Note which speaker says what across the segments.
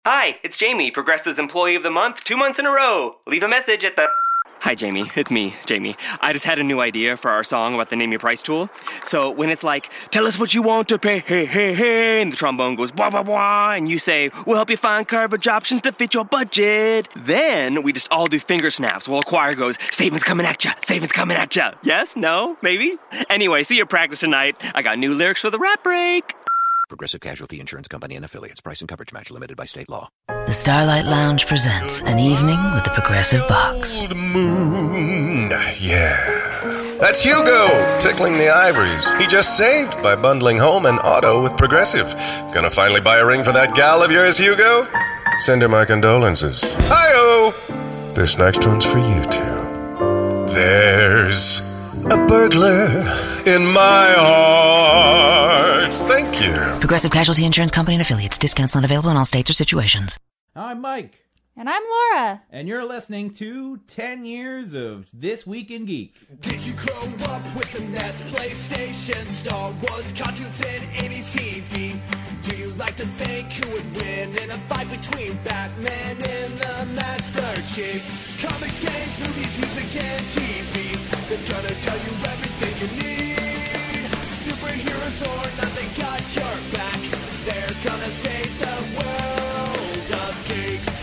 Speaker 1: Hi, it's Jamie, Progressive's Employee of the Month, 2 months in a row. Leave a message at the... Hi, Jamie. It's me, Jamie. I just had a new idea for our song about the Name Your Price tool. So when it's like, tell us what you want to pay, hey, hey, hey, and the trombone goes, blah, blah, blah, and you say, we'll help you find coverage options to fit your budget. Then we just all do finger snaps while a choir goes, savings coming at ya, savings coming at ya. Yes? No? Maybe? Anyway, see you practice tonight. I got new lyrics for the rap break.
Speaker 2: Progressive Casualty Insurance Company and Affiliates. Price and coverage match limited by state law.
Speaker 3: The Starlight Lounge presents An Evening with the Progressive Box.
Speaker 4: Old moon, yeah. That's Hugo, tickling the ivories. He just saved by bundling home and auto with Progressive. Gonna finally buy a ring for that gal of yours, Hugo? Send her my condolences. Hi-oh! This next one's for you two. There's a burglar in my heart. Thank you.
Speaker 3: Progressive Casualty Insurance Company and Affiliates. Discounts not available in all states or situations.
Speaker 5: I'm Mike.
Speaker 6: And I'm Laura.
Speaker 5: And you're listening to 10 years of This Week in Geek.
Speaker 7: Did you grow up with the NES, PlayStation, Star Wars, cartoons, and 80s TV? Do you like to think who would win in a fight between Batman and the Master Chief? Comics, games, movies, music, and TV. They're gonna tell you everything you need. Superheroes or not, they got your back. They're gonna save the world of geeks.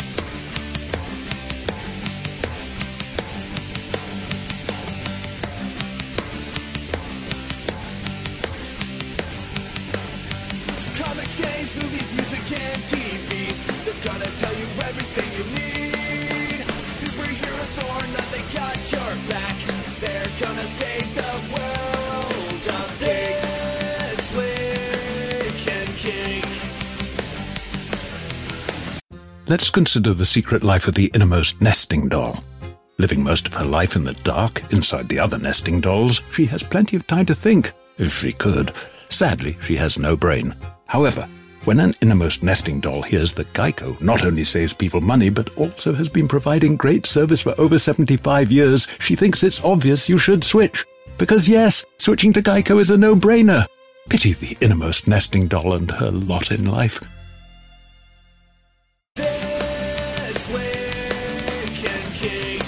Speaker 7: Comics, games, movies, music, and TV. They're gonna tell you everything you need. Superheroes or not, they got your back. They're gonna save the world of This Week in Geek.
Speaker 8: Let's consider the secret life of the innermost nesting doll. Living most of her life in the dark, inside the other nesting dolls, she has plenty of time to think, if she could. Sadly, she has no brain. However, when an innermost nesting doll hears that Geico not only saves people money, but also has been providing great service for over 75 years, she thinks it's obvious you should switch. Because yes, switching to Geico is a no-brainer. Pity the innermost nesting doll and her lot in life.
Speaker 7: This Week in Geek.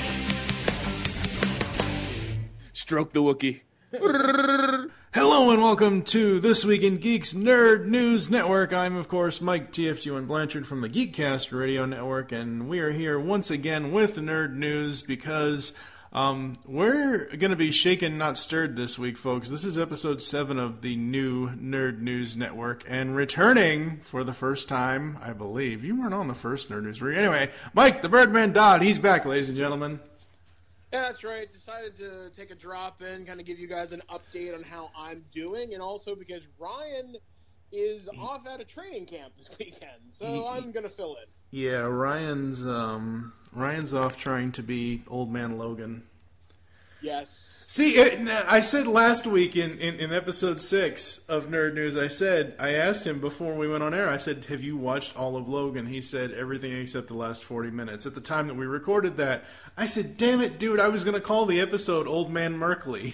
Speaker 5: Stroke the Wookiee.
Speaker 9: Hello and welcome to This Week in Geek's Nerd News Network. I'm, of course, Mike TFG1 Blanchard from the Geekcast Radio Network, and we are here once again with Nerd News because we're going to be shaken, not stirred this week, folks. This is episode 7 of the new Nerd News Network, and returning for the first time, I believe. You weren't on the first Nerd News, were you? Anyway, Mike the Birdman Dodd, he's back, ladies and gentlemen.
Speaker 10: Yeah, that's right. Decided to take a drop in, kind of give you guys an update on how I'm doing, and also because Ryan is off at a training camp this weekend, so I'm gonna fill in.
Speaker 9: Yeah, Ryan's off trying to be Old Man Logan.
Speaker 10: Yes.
Speaker 9: See, I said last week in episode 6 of Nerd News, I asked him before we went on air, I said, have you watched all of Logan? He said, everything except the last 40 minutes. At the time that we recorded that, I said, damn it, dude, I was going to call the episode Old Man Merkley.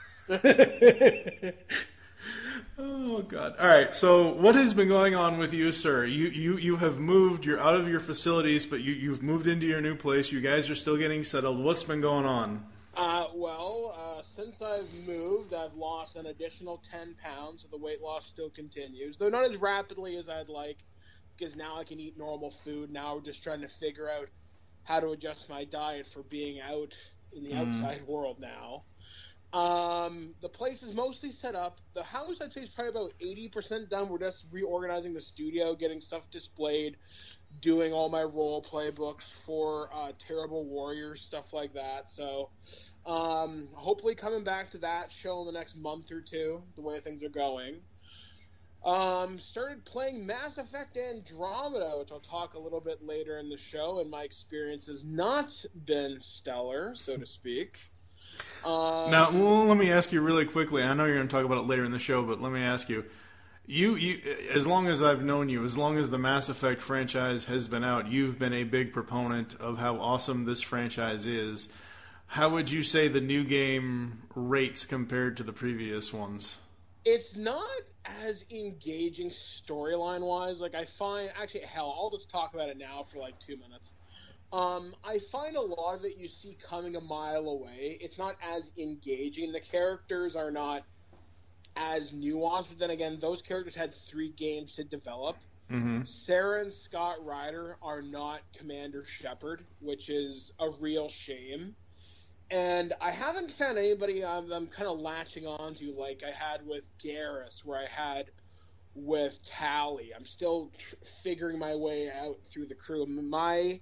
Speaker 9: Oh, God. All right, so what has been going on with you, sir? You have moved, you're out of your facilities, but you've moved into your new place. You guys are still getting settled. What's been going on?
Speaker 10: Since I've moved, I've lost an additional 10 pounds, so the weight loss still continues, though not as rapidly as I'd like, because now I can eat normal food. Now we're just trying to figure out how to adjust my diet for being out in the outside world now. The place is mostly set up. The house, I'd say, is probably about 80% done. We're just reorganizing the studio, getting stuff displayed, doing all my role play books for Terrible Warriors, stuff like that. So hopefully coming back to that show in the next month or two, the way things are going. Started playing Mass Effect Andromeda, which I'll talk a little bit later in the show, and my experience has not been stellar, so to speak.
Speaker 9: Now, let me ask you really quickly. I know you're going to talk about it later in the show, but let me ask you. You, as long as I've known you, as long as the Mass Effect franchise has been out, you've been a big proponent of how awesome this franchise is. How would you say the new game rates compared to the previous ones?
Speaker 10: It's not as engaging storyline-wise. Like, I find... Actually, hell, I'll just talk about it now for, like, 2 minutes. I find a lot of it you see coming a mile away. It's not as engaging. The characters are not as nuanced, but then again, those characters had 3 games to develop.
Speaker 9: Mm-hmm.
Speaker 10: Sarah and Scott Ryder are not Commander Shepard, which is a real shame. And I haven't found anybody I'm kind of latching onto like I had with Garrus, where I had with Tally. I'm still figuring my way out through the crew. My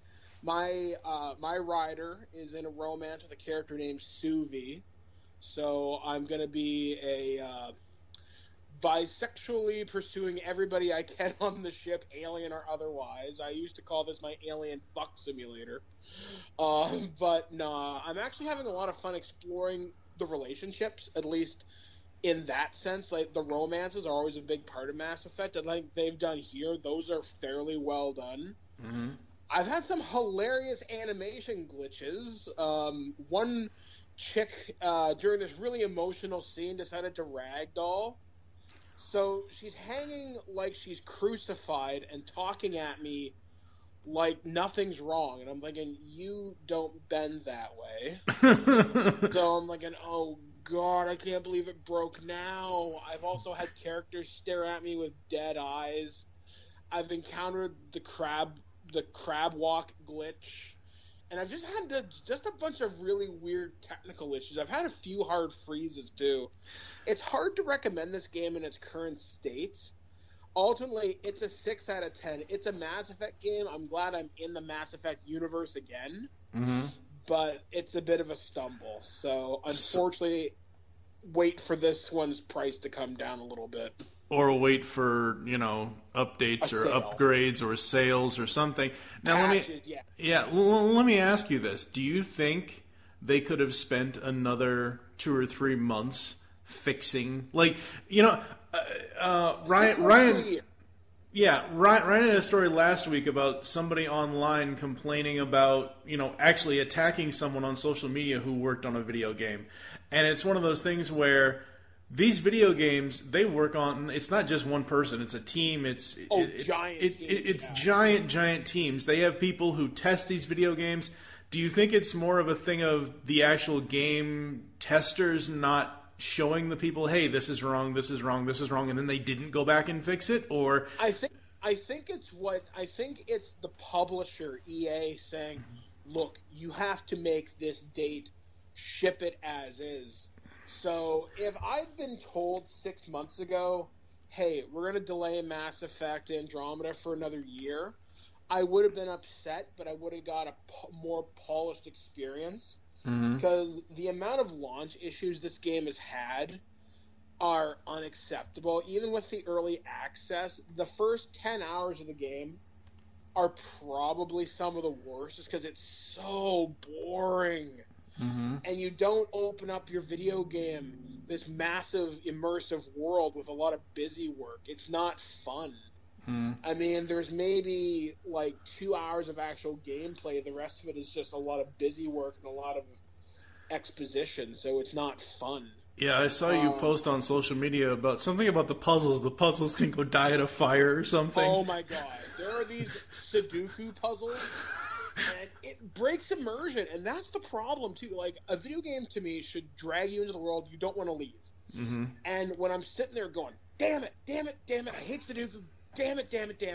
Speaker 10: rider is in a romance with a character named Suvi, so I'm gonna be a bisexually pursuing everybody I can on the ship, alien or otherwise. I used to call this my alien fuck simulator. But nah, I'm actually having a lot of fun exploring the relationships, at least in that sense. Like, the romances are always a big part of Mass Effect, and like they've done here, those are fairly well done.
Speaker 9: Mm-hmm.
Speaker 10: I've had some hilarious animation glitches. One chick, during this really emotional scene, decided to ragdoll. So she's hanging like she's crucified and talking at me like nothing's wrong. And I'm thinking, you don't bend that way. So I'm thinking, oh God, I can't believe it broke now. I've also had characters stare at me with dead eyes. I've encountered the crab walk glitch. And I've just had just a bunch of really weird technical issues. I've had a few hard freezes, too. It's hard to recommend this game in its current state. Ultimately, it's a 6 out of 10. It's a Mass Effect game. I'm glad I'm in the Mass Effect universe again.
Speaker 9: Mm-hmm.
Speaker 10: But it's a bit of a stumble. So, unfortunately, wait for this one's price to come down a little bit.
Speaker 9: Or wait for, updates or upgrades or sales or something. Now,
Speaker 10: Patches,
Speaker 9: let me ask you this. Do you think they could have spent another 2 or 3 months fixing, Ryan had a story last week about somebody online complaining about, actually attacking someone on social media who worked on a video game. And it's one of those things where these video games, they work on, it's not just one person, it's a team, it's giant teams. They have people who test these video games. Do you think it's more of a thing of the actual game testers not showing the people, hey, this is wrong, and then they didn't go back and fix it? Or
Speaker 10: I think it's the publisher, EA, saying, look, you have to make this date, ship it as is. So if I'd been told 6 months ago, hey, we're going to delay Mass Effect Andromeda for another year, I would have been upset, but I would have got a more polished experience.
Speaker 9: Mm-hmm.
Speaker 10: Because the amount of launch issues this game has had are unacceptable. Even with the early access, the first 10 hours of the game are probably some of the worst, just because it's so boring.
Speaker 9: Mm-hmm.
Speaker 10: And you don't open up your video game, this massive immersive world with a lot of busy work. It's not fun.
Speaker 9: Mm-hmm.
Speaker 10: I mean, there's maybe like 2 hours of actual gameplay. The rest of it is just a lot of busy work and a lot of exposition, so it's not fun.
Speaker 9: Yeah, I saw you post on social media about something about the puzzles. The puzzles can go die in a fire or something.
Speaker 10: Oh my God. There are these Sudoku puzzles. And it breaks immersion, and that's the problem, too. Like, a video game, to me, should drag you into the world you don't want to leave.
Speaker 9: Mm-hmm.
Speaker 10: And when I'm sitting there going, damn it, I hate Sudoku, damn it.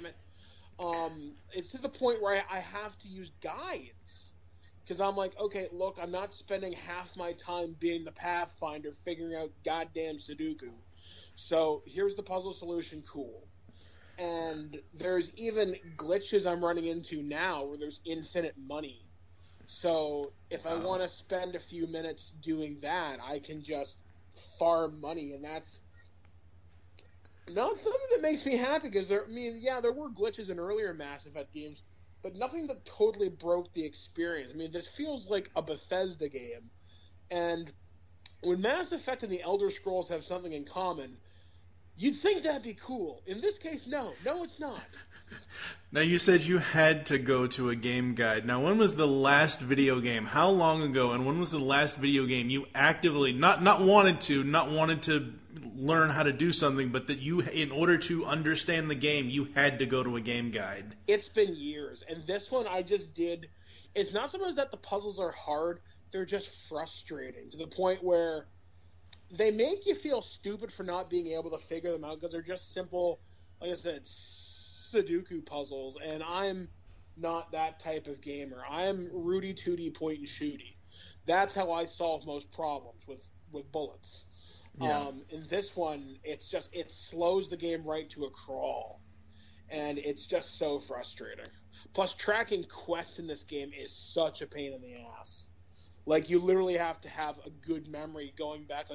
Speaker 10: It's to the point where I have to use guides. Because I'm like, okay, look, I'm not spending half my time being the Pathfinder figuring out goddamn Sudoku. So, here's the puzzle solution, cool. And there's even glitches I'm running into now where there's infinite money. So if I want to spend a few minutes doing that, I can just farm money, and that's not something that makes me happy, because there were glitches in earlier Mass Effect games, but nothing that totally broke the experience. I mean, this feels like a Bethesda game. And when Mass Effect and the Elder Scrolls have something in common, you'd think that'd be cool. In this case, no. No, it's not.
Speaker 9: Now, you said you had to go to a game guide. Now, when was the last video game? How long ago? And when was the last video game you actively, not wanted to, learn how to do something, but that you, in order to understand the game, you had to go to a game guide.
Speaker 10: It's been years, and this one I just did. It's not so much that the puzzles are hard; they're just frustrating to the point where they make you feel stupid for not being able to figure them out because they're just simple, like I said, Sudoku puzzles, and I'm not that type of gamer. I'm Rudy Tooty point and shooty. That's how I solve most problems with bullets.
Speaker 9: Yeah.
Speaker 10: In this one, it slows the game right to a crawl, and it's just so frustrating. Plus, tracking quests in this game is such a pain in the ass. Like, you literally have to have a good memory going back,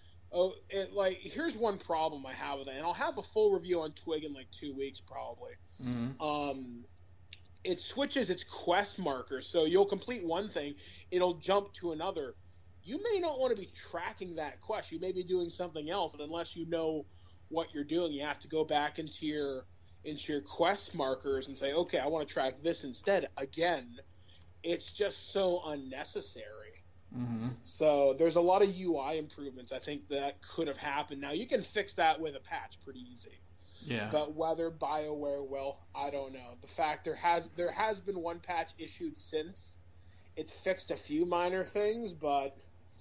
Speaker 10: here's one problem I have with it, and I'll have a full review on Twig in 2 weeks probably.
Speaker 9: Mm-hmm.
Speaker 10: It switches its quest markers, so you'll complete one thing, it'll jump to another. You may not want to be tracking that quest. You may be doing something else, and unless you know what you're doing, you have to go back into your quest markers and say, okay, I want to track this instead. Again, it's just so unnecessary.
Speaker 9: Mm-hmm.
Speaker 10: So there's a lot of UI improvements I think that could have happened. Now, you can fix that with a patch pretty easy.
Speaker 9: Yeah.
Speaker 10: But whether BioWare will, I don't know. The fact there has been one patch issued since. It's fixed a few minor things, but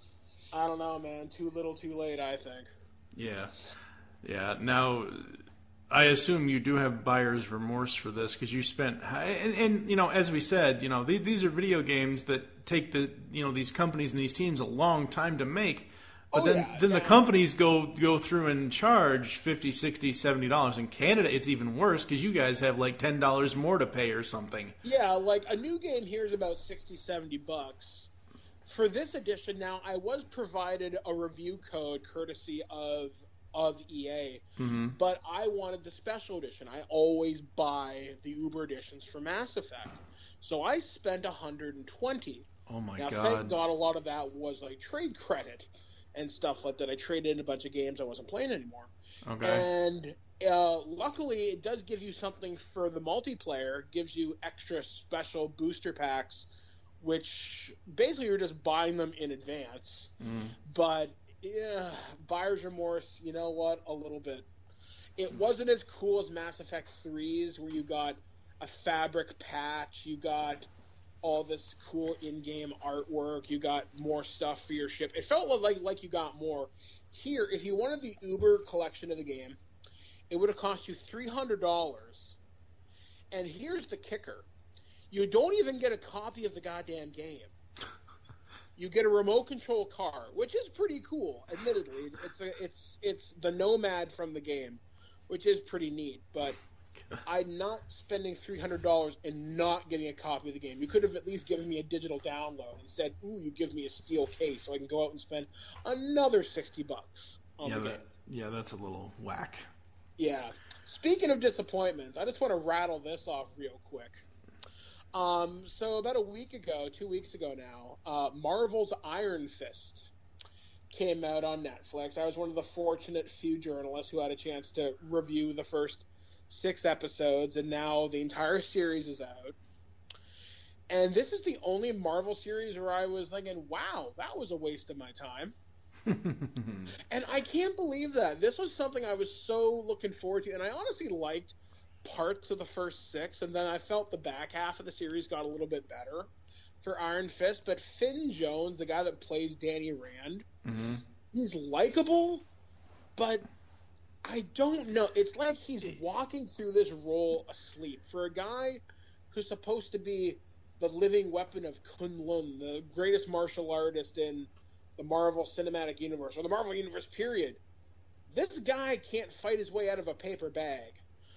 Speaker 10: I don't know, man. Too little, too late, I think.
Speaker 9: Yeah. Yeah. Now, I assume you do have buyer's remorse for this because you spent, and as we said, these are video games that take these companies and these teams a long time to make. But then the companies go through and charge $50, $60, $70. In Canada, it's even worse because you guys have $10 more to pay or something.
Speaker 10: Yeah, a new game here is about $60, $70. For this edition, now I was provided a review code courtesy of EA,
Speaker 9: mm-hmm.
Speaker 10: but I wanted the special edition. I always buy the Uber editions for Mass Effect, so I spent $120.
Speaker 9: Oh my
Speaker 10: god!
Speaker 9: God!
Speaker 10: Thank God, a lot of that was trade credit and stuff like that. I traded in a bunch of games I wasn't playing anymore.
Speaker 9: Okay.
Speaker 10: And luckily, it does give you something for the multiplayer. It gives you extra special booster packs, which basically you're just buying them in advance.
Speaker 9: Mm.
Speaker 10: But buyer's remorse, you know what? A little bit. It wasn't as cool as Mass Effect 3's, where you got a fabric patch, you got all this cool in-game artwork, you got more stuff for your ship. It felt like you got more. Here, if you wanted the Uber collection of the game, it would have cost you $300. And here's the kicker. You don't even get a copy of the goddamn game. You get a remote control car, which is pretty cool, admittedly. It's the Nomad from the game, which is pretty neat, but I'm not spending $300 and not getting a copy of the game. You could have at least given me a digital download. Instead, you give me a steel case so I can go out and spend another $60 on the game.
Speaker 9: Yeah, that's a little whack.
Speaker 10: Yeah. Speaking of disappointments, I just want to rattle this off real quick. So about 2 weeks ago now, Marvel's Iron Fist came out on Netflix. I was one of the fortunate few journalists who had a chance to review the first 6 episodes, and now the entire series is out. And this is the only Marvel series where I was thinking, wow, that was a waste of my time. And I can't believe that. This was something I was so looking forward to, and I honestly liked parts of the first 6, and then I felt the back half of the series got a little bit better for Iron Fist. But Finn Jones, the guy that plays Danny Rand,
Speaker 9: mm-hmm.
Speaker 10: he's likable, but I don't know. It's like he's walking through this role asleep. For a guy who's supposed to be the living weapon of Kunlun, the greatest martial artist in the Marvel Cinematic Universe, or the Marvel Universe, period, this guy can't fight his way out of a paper bag.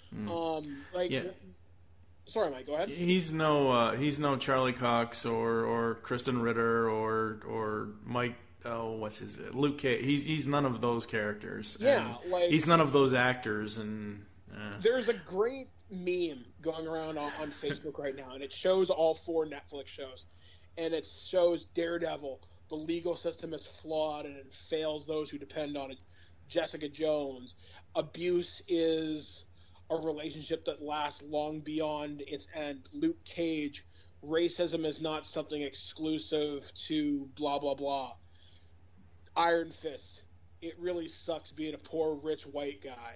Speaker 10: Sorry, Mike, go ahead.
Speaker 9: He's no Charlie Cox or Kristen Ritter or Mike. Oh, what's his Luke Cage? He's none of those characters.
Speaker 10: Yeah,
Speaker 9: he's none of those actors. And
Speaker 10: there's a great meme going around on Facebook right now, and it shows all 4 Netflix shows, and it shows Daredevil. The legal system is flawed and it fails those who depend on it. Jessica Jones. Abuse is a relationship that lasts long beyond its end. Luke Cage. Racism is not something exclusive to blah, blah, blah. Iron Fist. it really sucks being a poor, rich, white guy.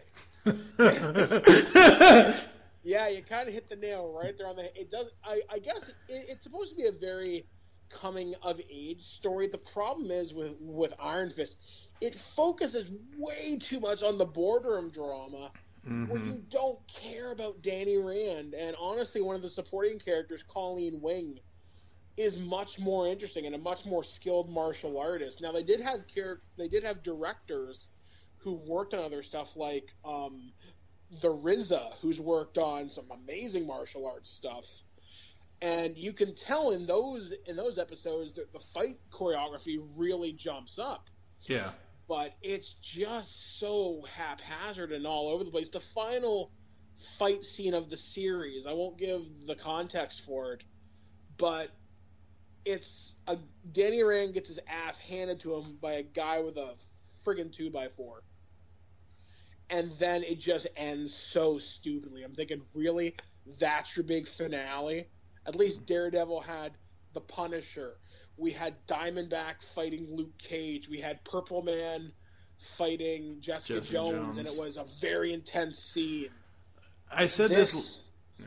Speaker 10: Yeah, you kind of hit the nail right there on the. It does. I guess it's supposed to be a very coming of age story. The problem is with Iron Fist, it focuses way too much on the boardroom drama, where you don't care about Danny Rand. And honestly, one of the supporting characters, Colleen Wing, is much more interesting and a much more skilled martial artist. Now they did have directors who worked on other stuff like the RZA, who's worked on some amazing martial arts stuff, and you can tell in those episodes that the fight choreography really jumps up.
Speaker 9: Yeah,
Speaker 10: but it's just so haphazard and all over the place. The final fight scene of the series, I won't give the context for it, but it's Danny Rand gets his ass handed to him by a guy with a friggin' 2x4. And then it just ends so stupidly. I'm thinking, really? That's your big finale? At least Daredevil had the Punisher. We had Diamondback fighting Luke Cage. We had Purple Man fighting Jessica Jones, and it was a very intense scene.
Speaker 9: I said this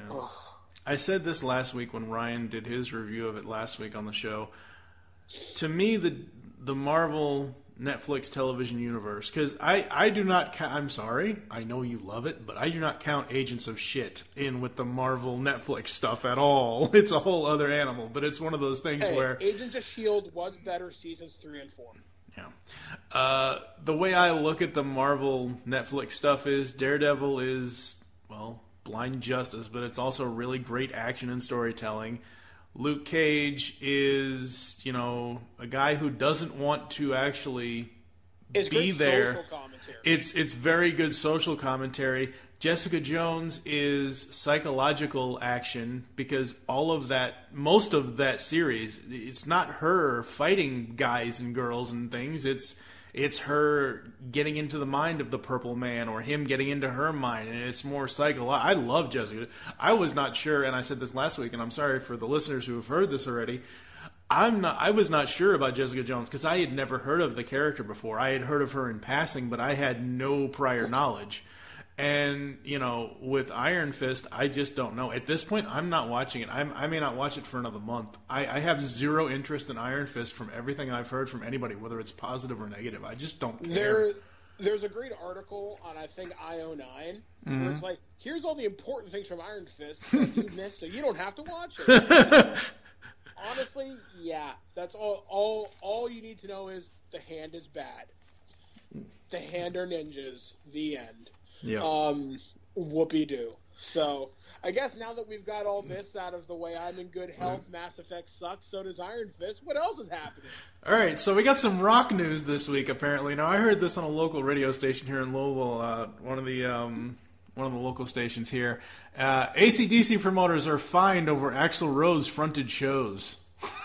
Speaker 9: last week when Ryan did his review of it last week on the show. To me, the Marvel Netflix television universe, because I do not I'm sorry, I know you love it, but I do not count Agents of Shit in with the Marvel Netflix stuff at all. It's a whole other animal, but it's one of those things where
Speaker 10: Agents of S.H.I.E.L.D. was better seasons 3 and 4.
Speaker 9: Yeah. The way I look at the Marvel Netflix stuff is Daredevil is, well, blind justice, but it's also really great action and storytelling. Luke Cage is, a guy who doesn't want to actually be there.
Speaker 10: Social commentary.
Speaker 9: It's very good social commentary. Jessica Jones is psychological action, because most of that series, it's not her fighting guys and girls and things. It's her getting into the mind of the Purple Man, or him getting into her mind, and it's more psychological. I love Jessica. I was not sure, and I said this last week, and I'm sorry for the listeners who have heard this already. I was not sure about Jessica Jones because I had never heard of the character before. I had heard of her in passing, but I had no prior knowledge. And, with Iron Fist, I just don't know. At this point, I'm not watching it. I may not watch it for another month. I have zero interest in Iron Fist from everything I've heard from anybody, whether it's positive or negative. I just don't care.
Speaker 10: There's a great article on, I think, IO9, where it's like, here's all the important things from Iron Fist that you missed, so you don't have to watch it. Honestly, yeah. That's all you need to know is the hand is bad. The hand are ninjas. The end.
Speaker 9: Yeah.
Speaker 10: Whoopee-doo. So, I guess now that we've got all this out of the way, I'm in good health, Mass Effect sucks, so does Iron Fist. What else is happening?
Speaker 9: All right, so we got some rock news this week, apparently. Now, I heard this on a local radio station here in Louisville, one of the local stations here. AC/DC promoters are fined over Axl Rose fronted shows.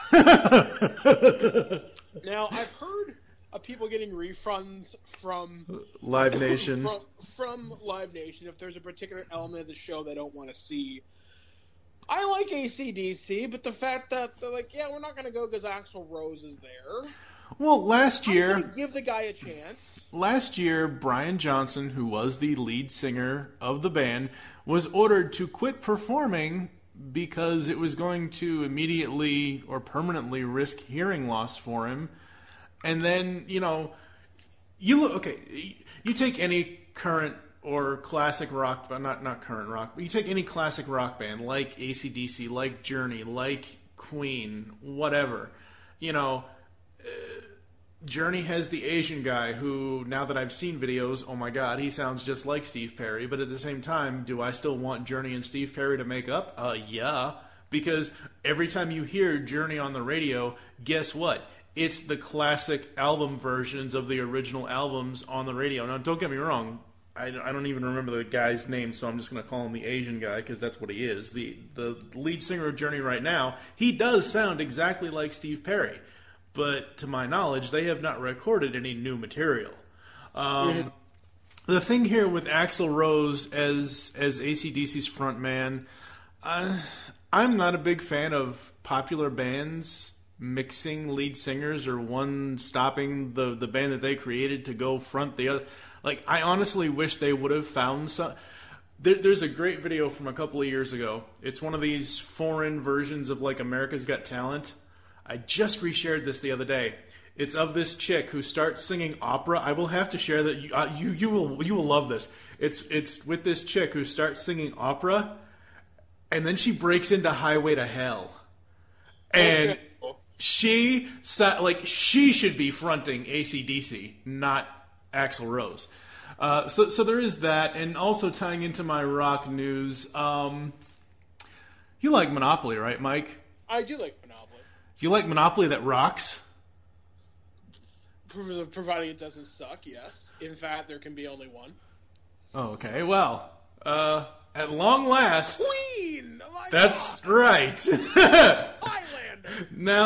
Speaker 10: Now, I've heard of people getting refunds from
Speaker 9: Live Nation.
Speaker 10: from Live Nation if there's a particular element of the show they don't want to see. I like AC/DC, but the fact that they're like, yeah, we're not going to go because Axl Rose is there.
Speaker 9: Well, last year,
Speaker 10: give the guy a chance.
Speaker 9: Last year, Brian Johnson, who was the lead singer of the band, was ordered to quit performing because it was going to immediately or permanently risk hearing loss for him. And then, you take any current or classic rock, but not current rock, but you take any classic rock band like AC/DC, like Journey, like Queen, whatever. Journey has the Asian guy who, now that I've seen videos, oh my god, he sounds just like Steve Perry. But at the same time, do I still want Journey and Steve Perry to make up? Yeah. Because every time you hear Journey on the radio, guess what? It's the classic album versions of the original albums on the radio. Now, don't get me wrong. I don't even remember the guy's name, so I'm just going to call him the Asian guy because that's what he is. The lead singer of Journey right now, he does sound exactly like Steve Perry. But to my knowledge, they have not recorded any new material. The thing here with Axl Rose as AC/DC's front man, I'm not a big fan of popular bands mixing lead singers or one stopping the band that they created to go front the other. Like, I honestly wish they would have found some... There's a great video from a couple of years ago. It's one of these foreign versions of, like, America's Got Talent. I just reshared this the other day. It's of this chick who starts singing opera. I will have to share that. You will love this. It's with this chick who starts singing opera, and then she breaks into Highway to Hell. And she should be fronting AC/DC, not Axl Rose. So there is that, and also tying into my rock news. You like Monopoly, right, Mike?
Speaker 10: I do like Monopoly.
Speaker 9: Do you like Monopoly that rocks?
Speaker 10: Providing it doesn't suck, yes. In fact, there can be only one.
Speaker 9: Oh, okay. Well, at long last...
Speaker 10: Queen!
Speaker 9: That's right.
Speaker 10: Highlander!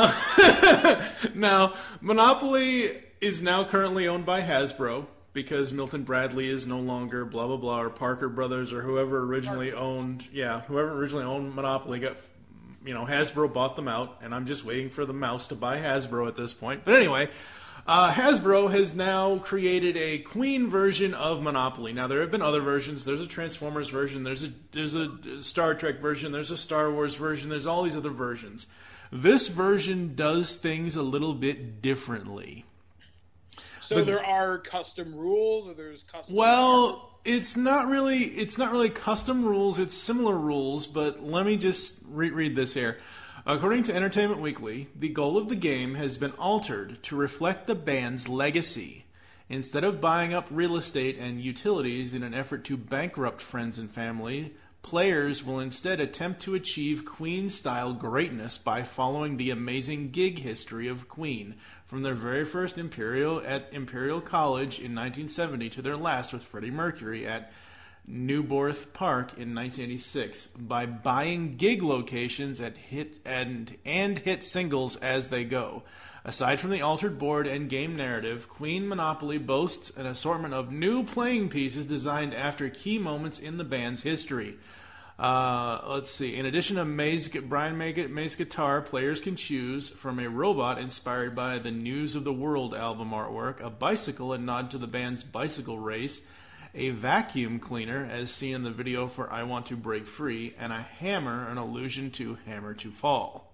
Speaker 9: Now, Monopoly is now currently owned by Hasbro, because Milton Bradley is no longer blah, blah, blah, or Parker Brothers, or whoever originally owned Monopoly got... Hasbro bought them out, and I'm just waiting for the mouse to buy Hasbro at this point. But anyway... Hasbro has now created a Queen version of Monopoly. Now, there have been other versions. There's a Transformers version. There's a Star Trek version. There's a Star Wars version. There's all these other versions. This version does things a little bit differently.
Speaker 10: So there are custom rules, or there's custom...
Speaker 9: Well, it's not really custom rules. It's similar rules, but let me just read this here. According to Entertainment Weekly, the goal of the game has been altered to reflect the band's legacy. Instead of buying up real estate and utilities in an effort to bankrupt friends and family, players will instead attempt to achieve Queen-style greatness by following the amazing gig history of Queen, from their very first Imperial at Imperial College in 1970 to their last with Freddie Mercury at Newborth Park in 1986, by buying gig locations at hit singles as they go. Aside from the altered board and game narrative, Queen Monopoly boasts an assortment of new playing pieces designed after key moments in the band's history. Let's see. In addition to Brian May's guitar, players can choose from a robot inspired by the News of the World album artwork, a bicycle, a nod to the band's bicycle race, a vacuum cleaner, as seen in the video for I Want to Break Free, and a hammer, an allusion to Hammer to Fall.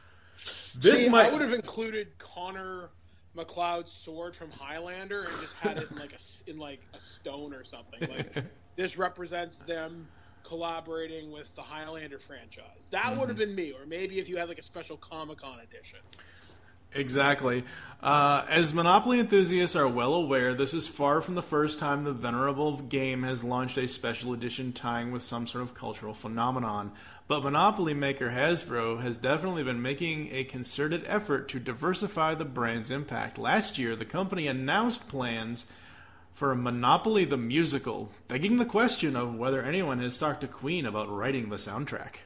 Speaker 10: I would have included Connor McLeod's sword from Highlander and just had it in a stone or something. Like, this represents them collaborating with the Highlander franchise. That would have been me, or maybe if you had like a special Comic-Con edition.
Speaker 9: Exactly. As Monopoly enthusiasts are well aware, this is far from the first time the venerable game has launched a special edition tying with some sort of cultural phenomenon. But Monopoly maker Hasbro has definitely been making a concerted effort to diversify the brand's impact. Last year, the company announced plans for Monopoly the Musical, begging the question of whether anyone has talked to Queen about writing the soundtrack.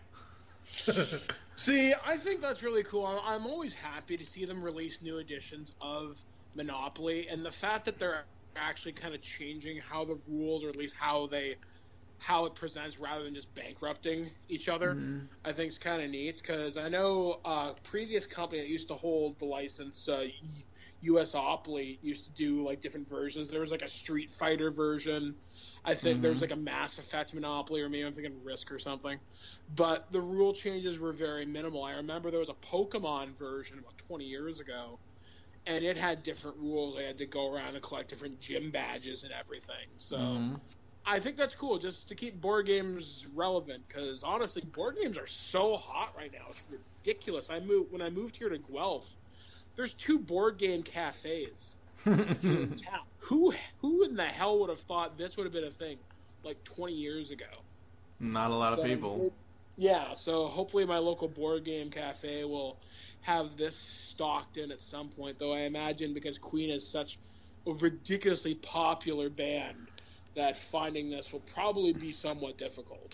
Speaker 10: See, I think that's really cool. I'm always happy to see them release new editions of Monopoly, and the fact that they're actually kind of changing how the rules, or at least how it presents, rather than just bankrupting each other, I think is kind of neat. Because I know a previous company that used to hold the license, USopoly, used to do like different versions. There was like a Street Fighter version. I think there was like a Mass Effect Monopoly, or maybe I'm thinking Risk or something. But the rule changes were very minimal. I remember there was a Pokemon version about 20 years ago, and it had different rules. I had to go around and collect different gym badges and everything. So I think that's cool, just to keep board games relevant, because honestly, board games are so hot right now. It's ridiculous. When I moved here to Guelph, there's 2 board game cafes here in town. Who in the hell would have thought this would have been a thing like 20 years ago?
Speaker 9: Not a lot of people.
Speaker 10: Yeah, so hopefully my local board game cafe will have this stocked in at some point, though I imagine because Queen is such a ridiculously popular band that finding this will probably be somewhat difficult.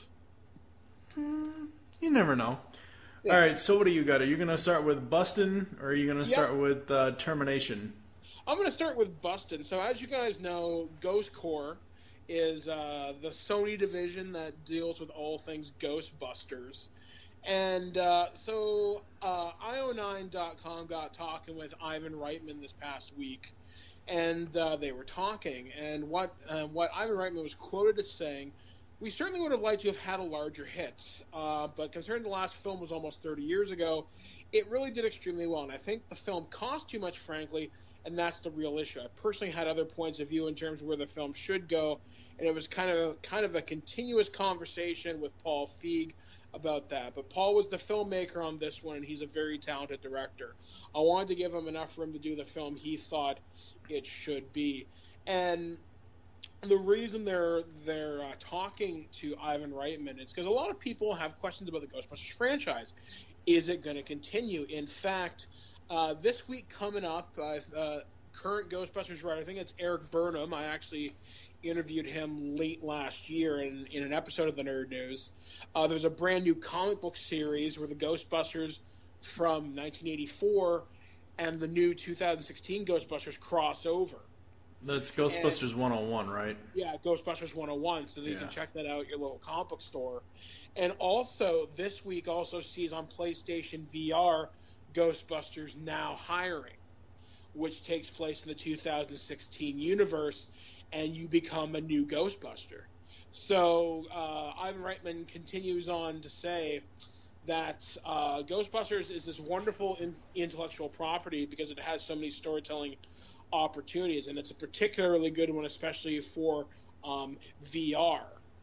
Speaker 9: You never know. Yeah. All right, so what do you got? Are you going to start with Bustin', or are you going to start with Termination?
Speaker 10: I'm going to start with Bustin'. So as you guys know, Ghost Corps is the Sony division that deals with all things Ghostbusters. And I 1009.com got talking with Ivan Reitman this past week, and they were talking, and what Ivan Reitman was quoted as saying, "We certainly would have liked to have had a larger hit, but considering the last film was almost 30 years ago, it really did extremely well, and I think the film cost too much, frankly, and that's the real issue. I personally had other points of view in terms of where the film should go, and it was kind of a continuous conversation with Paul Feig about that. But Paul was the filmmaker on this one, and he's a very talented director. I wanted to give him enough room to do the film he thought it should be." And the reason they're talking to Ivan Reitman is because a lot of people have questions about the Ghostbusters franchise. Is it going to continue? In fact, this week coming up, current Ghostbusters writer, I think it's Eric Burnham. I actually interviewed him late last year in an episode of the Nerd News. There's a brand new comic book series where the Ghostbusters from 1984 and the new 2016 Ghostbusters cross over.
Speaker 9: That's Ghostbusters 101, right?
Speaker 10: Yeah, Ghostbusters 101, so that you can check that out at your local comic book store. And also, this week also sees on PlayStation VR Ghostbusters Now Hiring, which takes place in the 2016 universe, and you become a new Ghostbuster. So Ivan Reitman continues on to say that Ghostbusters is this wonderful intellectual property because it has so many storytelling opportunities, and it's a particularly good one, especially for VR,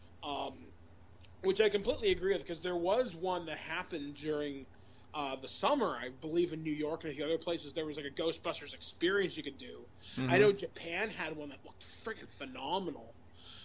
Speaker 10: which I completely agree with, because there was one that happened during the summer, I believe, in New York and a few other places. There was like a Ghostbusters experience you could do. Mm-hmm. I know Japan had one that looked freaking phenomenal.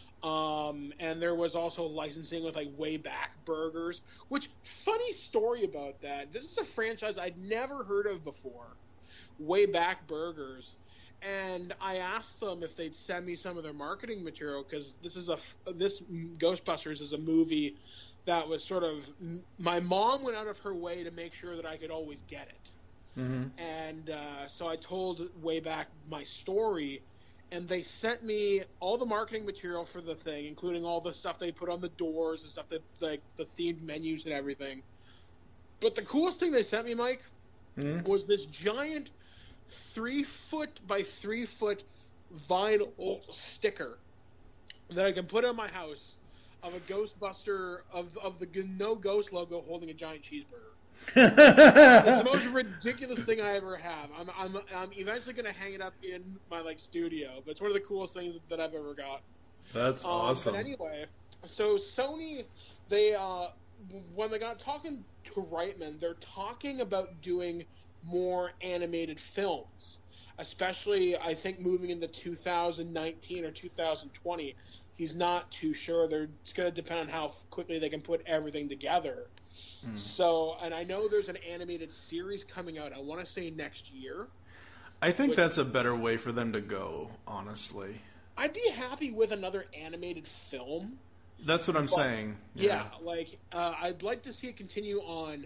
Speaker 10: And there was also licensing with like Way Back Burgers, which, funny story about that, this is a franchise I'd never heard of before, Way Back Burgers. And I asked them if they'd send me some of their marketing material, because this Ghostbusters is a movie that was sort of, my mom went out of her way to make sure that I could always get it. Mm-hmm. And so I told Way Back my story, and they sent me all the marketing material for the thing, including all the stuff they put on the doors and stuff, that like the themed menus and everything. But the coolest thing they sent me, Mike, was this giant 3-foot by 3-foot vinyl sticker that I can put on my house of a Ghostbuster of the No Ghost logo holding a giant cheeseburger. It's the most ridiculous thing I ever have. I'm eventually going to hang it up in my studio, but it's one of the coolest things that I've ever got.
Speaker 9: That's awesome.
Speaker 10: But anyway, so Sony, they when they got talking to Reitman, they're talking about doing more animated films, especially I think moving into 2019 or 2020. He's not too sure. It's going to depend on how quickly they can put everything together. So, and I know there's an animated series coming out, I want to say next year.
Speaker 9: I think that's a better way for them to go, honestly.
Speaker 10: I'd be happy with another animated film.
Speaker 9: That's what I'm saying.
Speaker 10: Yeah, I'd like to see it continue on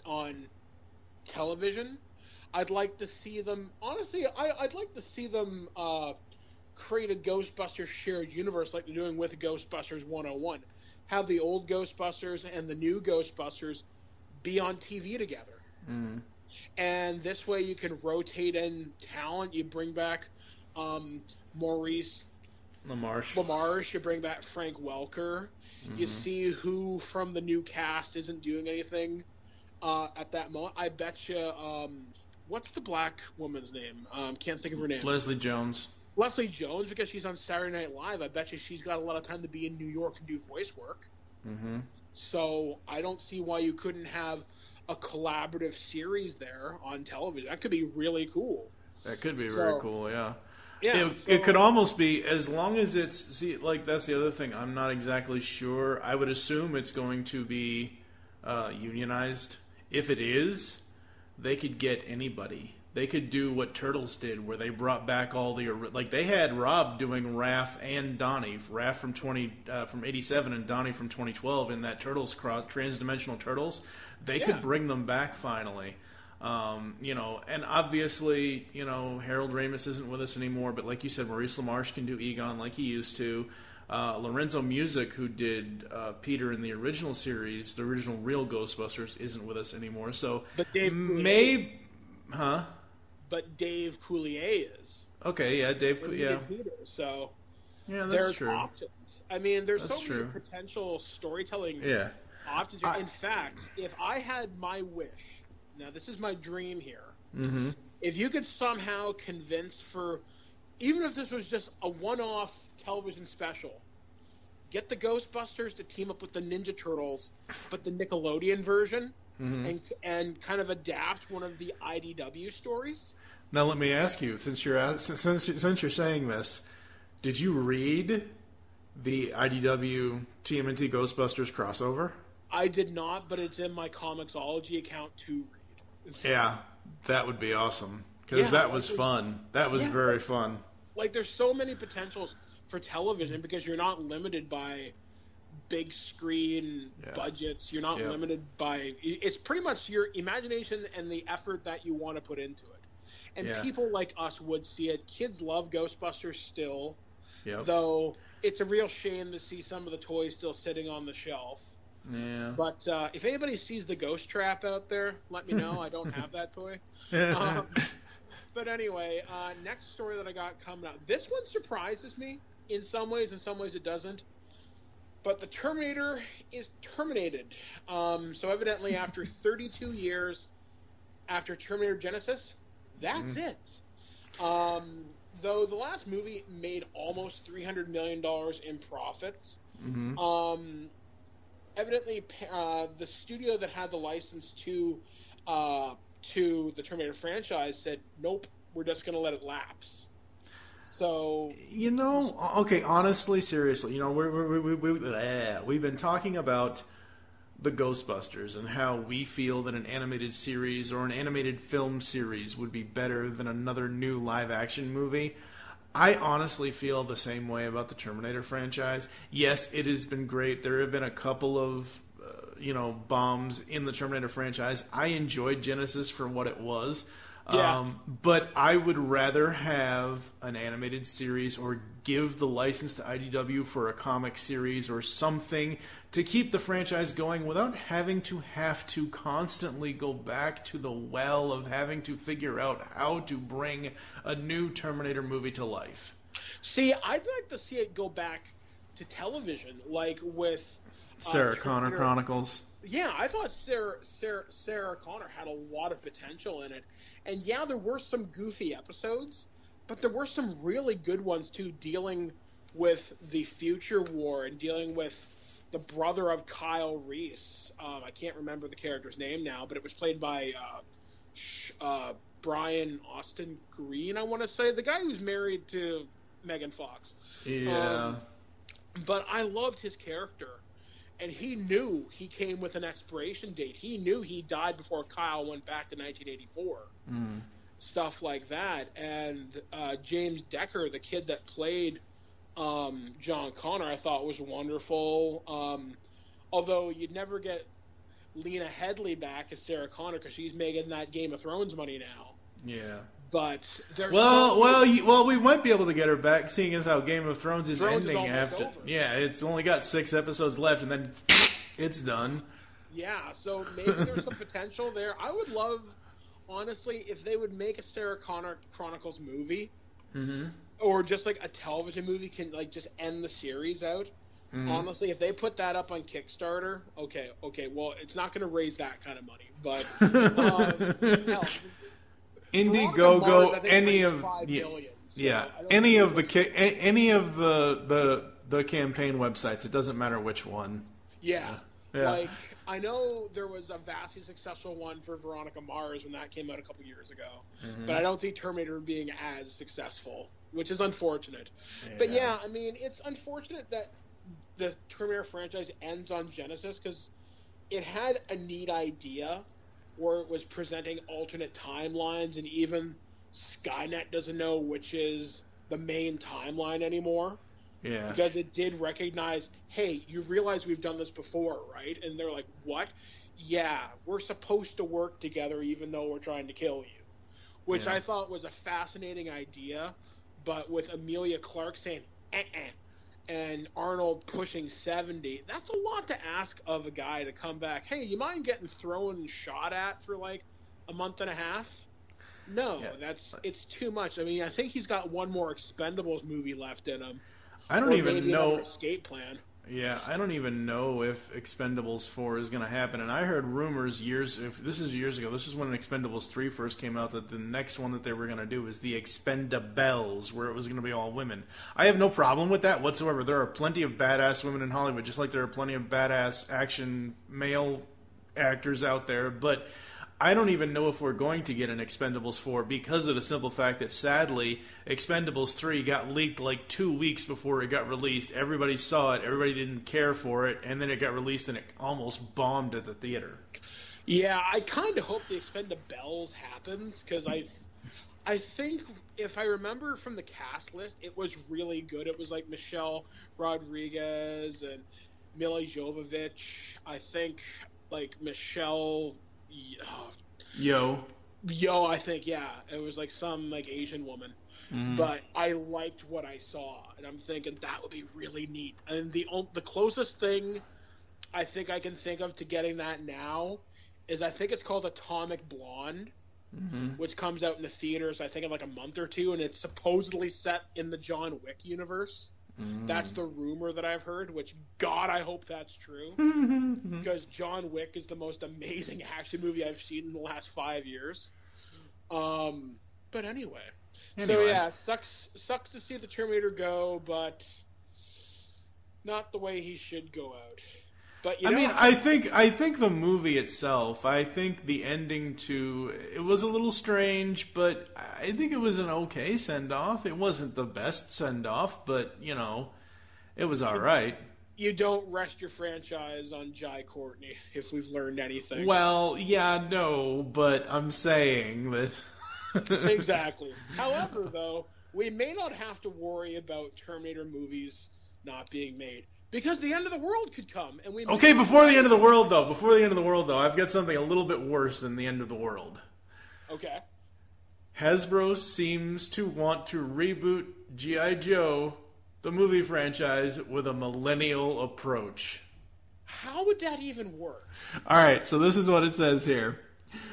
Speaker 10: television. I'd like to see them, honestly, I'd like to see them create a Ghostbusters shared universe like they're doing with Ghostbusters 101. Have the old Ghostbusters and the new Ghostbusters be on TV together. And this way you can rotate in talent. You bring back Maurice LaMarche. You bring back Frank Welker. You see who from the new cast isn't doing anything at that moment. I bet you, what's the black woman's name? Can't think of her name.
Speaker 9: Leslie Jones,
Speaker 10: because she's on Saturday Night Live. I bet you she's got a lot of time to be in New York and do voice work. So I don't see why you couldn't have a collaborative series there on television. That could be really cool.
Speaker 9: That could be very cool, yeah. It could almost be, as long as it's, that's the other thing. I'm not exactly sure. I would assume it's going to be unionized. If it is, they could get anybody. They could do what Turtles did, where they brought back all the they had Rob doing Raph and Donnie, Raph from '87 and Donnie from 2012 in that Turtles Transdimensional Turtles. They could bring them back finally, and obviously Harold Ramis isn't with us anymore, but like you said, Maurice LaMarche can do Egon like he used to. Lorenzo Music, who did Peter in the original series, the original real Ghostbusters, isn't with us anymore. So
Speaker 10: But Dave But Dave Coulier is.
Speaker 9: Okay, yeah, Dave. Yeah,
Speaker 10: Peter, so
Speaker 9: yeah, that's
Speaker 10: there's
Speaker 9: true.
Speaker 10: Options. I mean, there's
Speaker 9: That's
Speaker 10: so
Speaker 9: true.
Speaker 10: many potential storytelling
Speaker 9: Yeah.
Speaker 10: options. In fact, if I had my wish, now this is my dream here.
Speaker 9: Mm-hmm.
Speaker 10: If you could somehow convince even if this was just a one-off television special, get the Ghostbusters to team up with the Ninja Turtles, but the Nickelodeon version, and kind of adapt one of the IDW stories.
Speaker 9: Now let me ask you, since you're saying this, did you read the IDW TMNT Ghostbusters crossover?
Speaker 10: I did not, but it's in my Comixology account to read.
Speaker 9: Yeah, that would be awesome because that was fun. That was very fun.
Speaker 10: Like, there's so many potentials for television because you're not limited by big screen budgets. You're not limited by. It's pretty much your imagination and the effort that you want to put into it. And people like us would see it. Kids love Ghostbusters still, though it's a real shame to see some of the toys still sitting on the shelf.
Speaker 9: Yeah.
Speaker 10: But if anybody sees the Ghost Trap out there, let me know. I don't have that toy. But anyway, next story that I got coming up. This one surprises me in some ways it doesn't. But the Terminator is terminated. So evidently after 32 years after Terminator Genesis, that's it. Though the last movie made almost $300 million in profits. Evidently, the studio that had the license to the Terminator franchise said, nope, we're just going to let it lapse. So,
Speaker 9: okay, honestly, seriously, we've been talking about the Ghostbusters and how we feel that an animated series or an animated film series would be better than another new live-action movie. I honestly feel the same way about the Terminator franchise. Yes, it has been great. There have been a couple of, bombs in the Terminator franchise. I enjoyed Genesis for what it was. But I would rather have an animated series or give the license to IDW for a comic series or something to keep the franchise going without having to constantly go back to the well of having to figure out how to bring a new Terminator movie to life.
Speaker 10: See, I'd like to see it go back to television, like with
Speaker 9: Sarah Connor Chronicles.
Speaker 10: Yeah, I thought Sarah Connor had a lot of potential in it. And yeah, there were some goofy episodes, but there were some really good ones too, dealing with the future war and dealing with the brother of Kyle Reese. I can't remember the character's name now, but it was played by Brian Austin Green, I want to say, the guy who's married to Megan Fox.
Speaker 9: Yeah.
Speaker 10: But I loved his character. And he knew he came with an expiration date. He knew he died before Kyle went back to 1984. Stuff like that. And James Decker, the kid that played John Connor, I thought was wonderful. Although you'd never get Lena Headey back as Sarah Connor because she's making that Game of Thrones money now.
Speaker 9: Yeah.
Speaker 10: But there's
Speaker 9: we might be able to get her back, seeing as how Game of Thrones is ending after.
Speaker 10: Over.
Speaker 9: Yeah, it's only got 6 episodes left, and then it's done.
Speaker 10: Yeah, so maybe there's some potential there. I would love, honestly, if they would make a Sarah Connor Chronicles movie, or just like a television movie can like just end the series out. Honestly, if they put that up on Kickstarter, okay, well, it's not going to raise that kind of money, but hell.
Speaker 9: Indiegogo, any of the campaign websites. It doesn't matter which one.
Speaker 10: Yeah. Like I know there was a vastly successful one for Veronica Mars when that came out a couple years ago, but I don't see Terminator being as successful, which is unfortunate. But yeah, I mean, it's unfortunate that the Terminator franchise ends on Genesis because it had a neat idea. Where it was presenting alternate timelines, and even Skynet doesn't know which is the main timeline anymore. Yeah. Because it did recognize, hey, you realize we've done this before, right? And they're like, what? Yeah, we're supposed to work together even though we're trying to kill you. Which I thought was a fascinating idea, but with Emilia Clarke saying, and Arnold pushing 70, that's a lot to ask of a guy to come back. Hey, you mind getting thrown and shot at for like a month and a half? No, it's too much. I mean, I think he's got one more Expendables movie left in him.
Speaker 9: I don't even know.
Speaker 10: Escape plan.
Speaker 9: Yeah, I don't even know if Expendables 4 is going to happen. And I heard rumors years ago, this is when Expendables 3 first came out, that the next one that they were going to do is the Expendables, where it was going to be all women. I have no problem with that whatsoever. There are plenty of badass women in Hollywood, just like there are plenty of badass action male actors out there. But I don't even know if we're going to get an Expendables 4 because of the simple fact that, sadly, Expendables 3 got leaked like 2 weeks before it got released. Everybody saw it, everybody didn't care for it, and then it got released and it almost bombed at the theater.
Speaker 10: Yeah, I kind of hope the Expendables happens, because I think, if I remember from the cast list, it was really good. It was like Michelle Rodriguez and Mila Jovovich. I think, like, Michelle... I think, yeah. It was like some like Asian woman. Mm-hmm. But I liked what I saw, and I'm thinking that would be really neat. And the closest thing I think I can think of to getting that now is, I think it's called Atomic Blonde, which comes out in the theaters, I think, in like a month or two, and it's supposedly set in the John Wick universe. That's the rumor that I've heard, which, God, I hope that's true. Because John Wick is the most amazing action movie I've seen in the last 5 years. But anyway. So, yeah, sucks to see the Terminator go, but not the way he should go out. But
Speaker 9: I think the movie itself, I think the ending it was a little strange, but I think it was an okay send-off. It wasn't the best send-off, but, it was all right.
Speaker 10: You don't rest your franchise on Jai Courtney, if we've learned anything.
Speaker 9: Well, yeah, no, but I'm saying that...
Speaker 10: Exactly. However, though, we may not have to worry about Terminator movies not being made. Because the end of the world could come, and
Speaker 9: before the end of the world, though, I've got something a little bit worse than the end of the world.
Speaker 10: Okay.
Speaker 9: Hasbro seems to want to reboot G.I. Joe, the movie franchise, with a millennial approach.
Speaker 10: How would that even work?
Speaker 9: All right, so this is what it says here.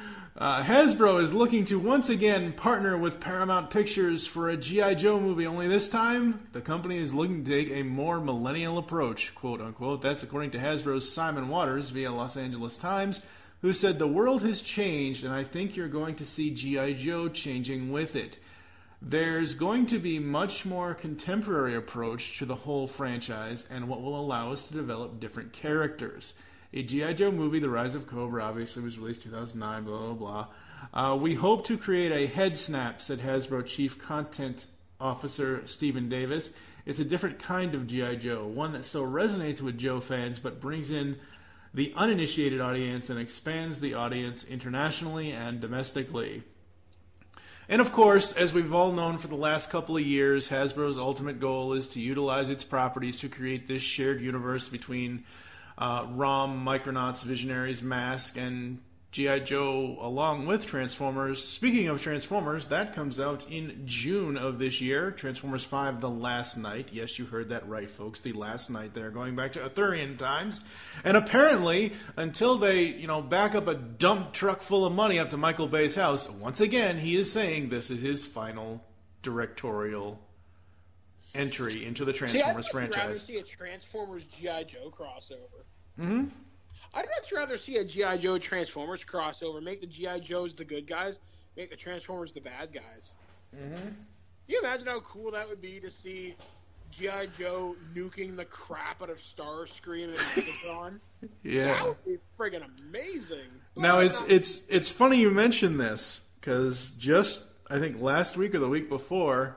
Speaker 9: Hasbro is looking to once again partner with Paramount Pictures for a G.I. Joe movie, only this time the company is looking to take a more millennial approach, quote unquote. That's according to Hasbro's Simon Waters via Los Angeles Times, who said, "The world has changed, and I think you're going to see G.I. Joe changing with it. There's going to be much more contemporary approach to the whole franchise, and what will allow us to develop different characters. A G.I. Joe movie, The Rise of Cobra, obviously was released 2009, blah, blah, blah. We hope to create a head snap," said Hasbro Chief Content Officer Stephen Davis. "It's a different kind of G.I. Joe, one that still resonates with Joe fans, but brings in the uninitiated audience and expands the audience internationally and domestically." And of course, as we've all known for the last couple of years, Hasbro's ultimate goal is to utilize its properties to create this shared universe between ROM, Micronauts, Visionaries, Mask, and G.I. Joe, along with Transformers. Speaking of Transformers, that comes out in June of this year. Transformers 5, The Last Night. Yes, you heard that right, folks. The Last Night there, going back to Arthurian times. And apparently, until they, back up a dump truck full of money up to Michael Bay's house, once again, he is saying this is his final directorial entry into the Transformers franchise.
Speaker 10: I'd rather see a Transformers G.I. Joe crossover. I'd much rather see a G.I. Joe Transformers crossover. Make the G.I. Joes the good guys, make the Transformers the bad guys. Can you imagine how cool that would be to see G.I. Joe nuking the crap out of Starscream and Megatron?
Speaker 9: Yeah.
Speaker 10: That would be friggin' amazing.
Speaker 9: Now, it's funny you mention this, because just, I think, last week or the week before,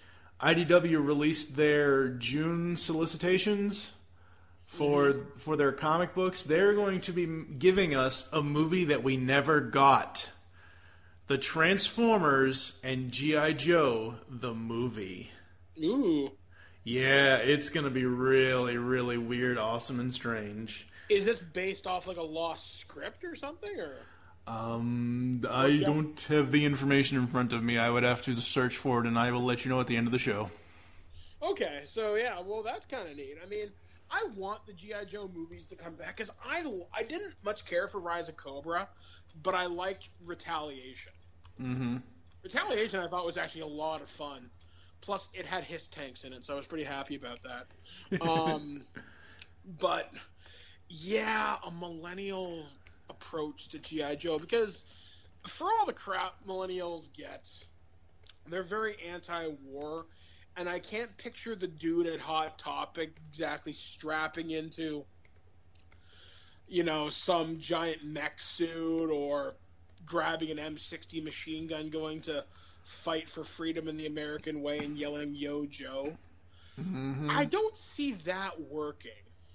Speaker 9: IDW released their June solicitations for their comic books. They're going to be giving us a movie that we never got. The Transformers and G.I. Joe, the movie.
Speaker 10: Ooh.
Speaker 9: Yeah, it's going to be really, really weird, awesome, and strange.
Speaker 10: Is this based off like a lost script or something, or?
Speaker 9: I don't have the information in front of me. I would have to search for it, and I will let you know at the end of the show.
Speaker 10: Okay, so yeah, well, that's kind of neat. I mean, I want the G.I. Joe movies to come back because I didn't much care for Rise of Cobra, but I liked Retaliation.
Speaker 9: Mm-hmm.
Speaker 10: Retaliation I thought was actually a lot of fun. Plus, it had Hiss tanks in it, so I was pretty happy about that. But, yeah, a millennial approach to G.I. Joe, because for all the crap millennials get, they're very anti-war, and I can't picture the dude at Hot Topic exactly strapping into, some giant mech suit or grabbing an M60 machine gun going to fight for freedom in the American way and yelling, "Yo, Joe." Mm-hmm. I don't see that working.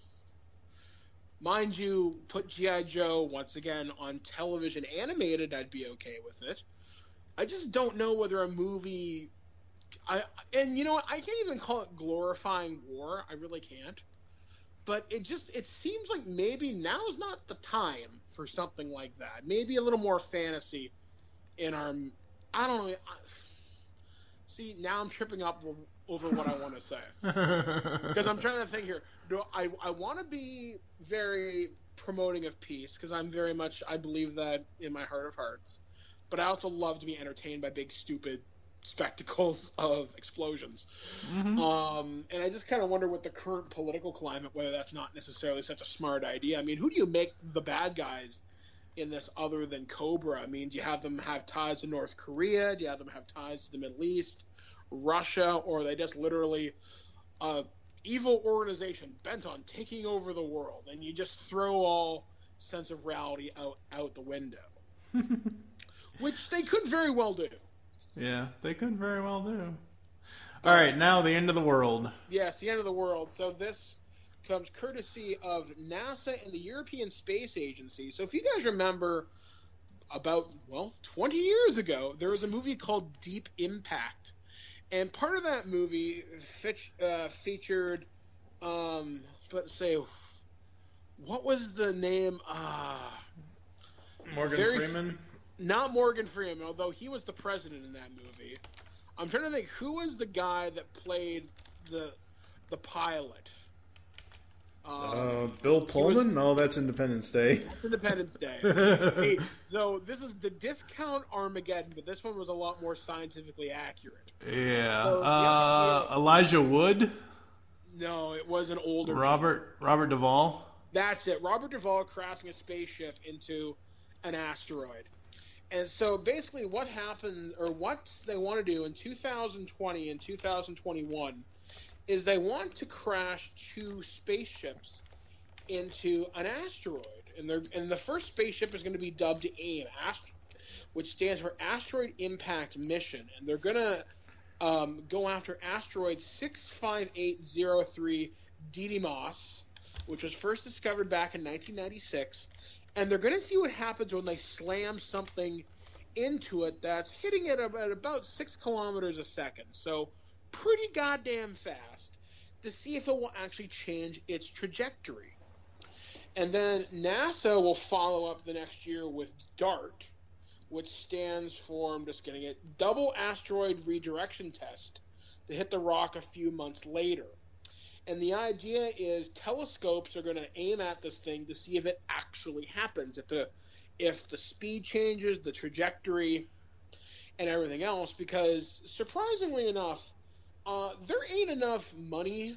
Speaker 10: Mind you, put G.I. Joe, once again, on television animated, I'd be okay with it. I just don't know whether a movie... And you know what? I can't even call it glorifying war. I really can't. But it seems like maybe now's not the time for something like that. Maybe a little more fantasy in our... I don't know. See, now I'm tripping up over what I want to say. Because I'm trying to think here. No, I want to be very promoting of peace, because I'm very much... I believe that in my heart of hearts. But I also love to be entertained by big, stupid spectacles of explosions. Mm-hmm. And I just kind of wonder with the current political climate whether that's not necessarily such a smart idea. I mean, who do you make the bad guys in this other than Cobra? I mean, do you have them have ties to North Korea? Do you have them have ties to the Middle East, Russia, or are they just literally a evil organization bent on taking over the world, and you just throw all sense of reality out the window? Which they could very well do.
Speaker 9: Yeah, they could very well do. All right, now the end of the world.
Speaker 10: Yes, the end of the world. So this comes courtesy of NASA and the European Space Agency. So if you guys remember, about, 20 years ago, there was a movie called Deep Impact. And part of that movie featured, let's say, what was the name?
Speaker 9: Morgan Freeman?
Speaker 10: Not Morgan Freeman, although he was the president in that movie. I'm trying to think, who was the guy that played the pilot?
Speaker 9: Bill Pullman? No, that's Independence Day.
Speaker 10: That's Independence Day. Hey, so this is the Discount Armageddon, but this one was a lot more scientifically accurate.
Speaker 9: Yeah. So, Elijah Wood?
Speaker 10: No, it was an older
Speaker 9: Robert Duvall?
Speaker 10: That's it. Robert Duvall crashing a spaceship into an asteroid. And so basically what happened, or what they want to do in 2020 and 2021, is they want to crash 2 spaceships into an asteroid. And the first spaceship is going to be dubbed AIM, which stands for Asteroid Impact Mission. And they're going to go after asteroid 65803 Didymos, which was first discovered back in 1996. And they're going to see what happens when they slam something into it that's hitting it at about 6 kilometers a second. So pretty goddamn fast, to see if it will actually change its trajectory. And then NASA will follow up the next year with DART, which stands for, I'm just getting it, Double Asteroid Redirection Test, to hit the rock a few months later. And the idea is telescopes are going to aim at this thing to see if it actually happens, if the speed changes, the trajectory, and everything else. Because surprisingly enough, there ain't enough money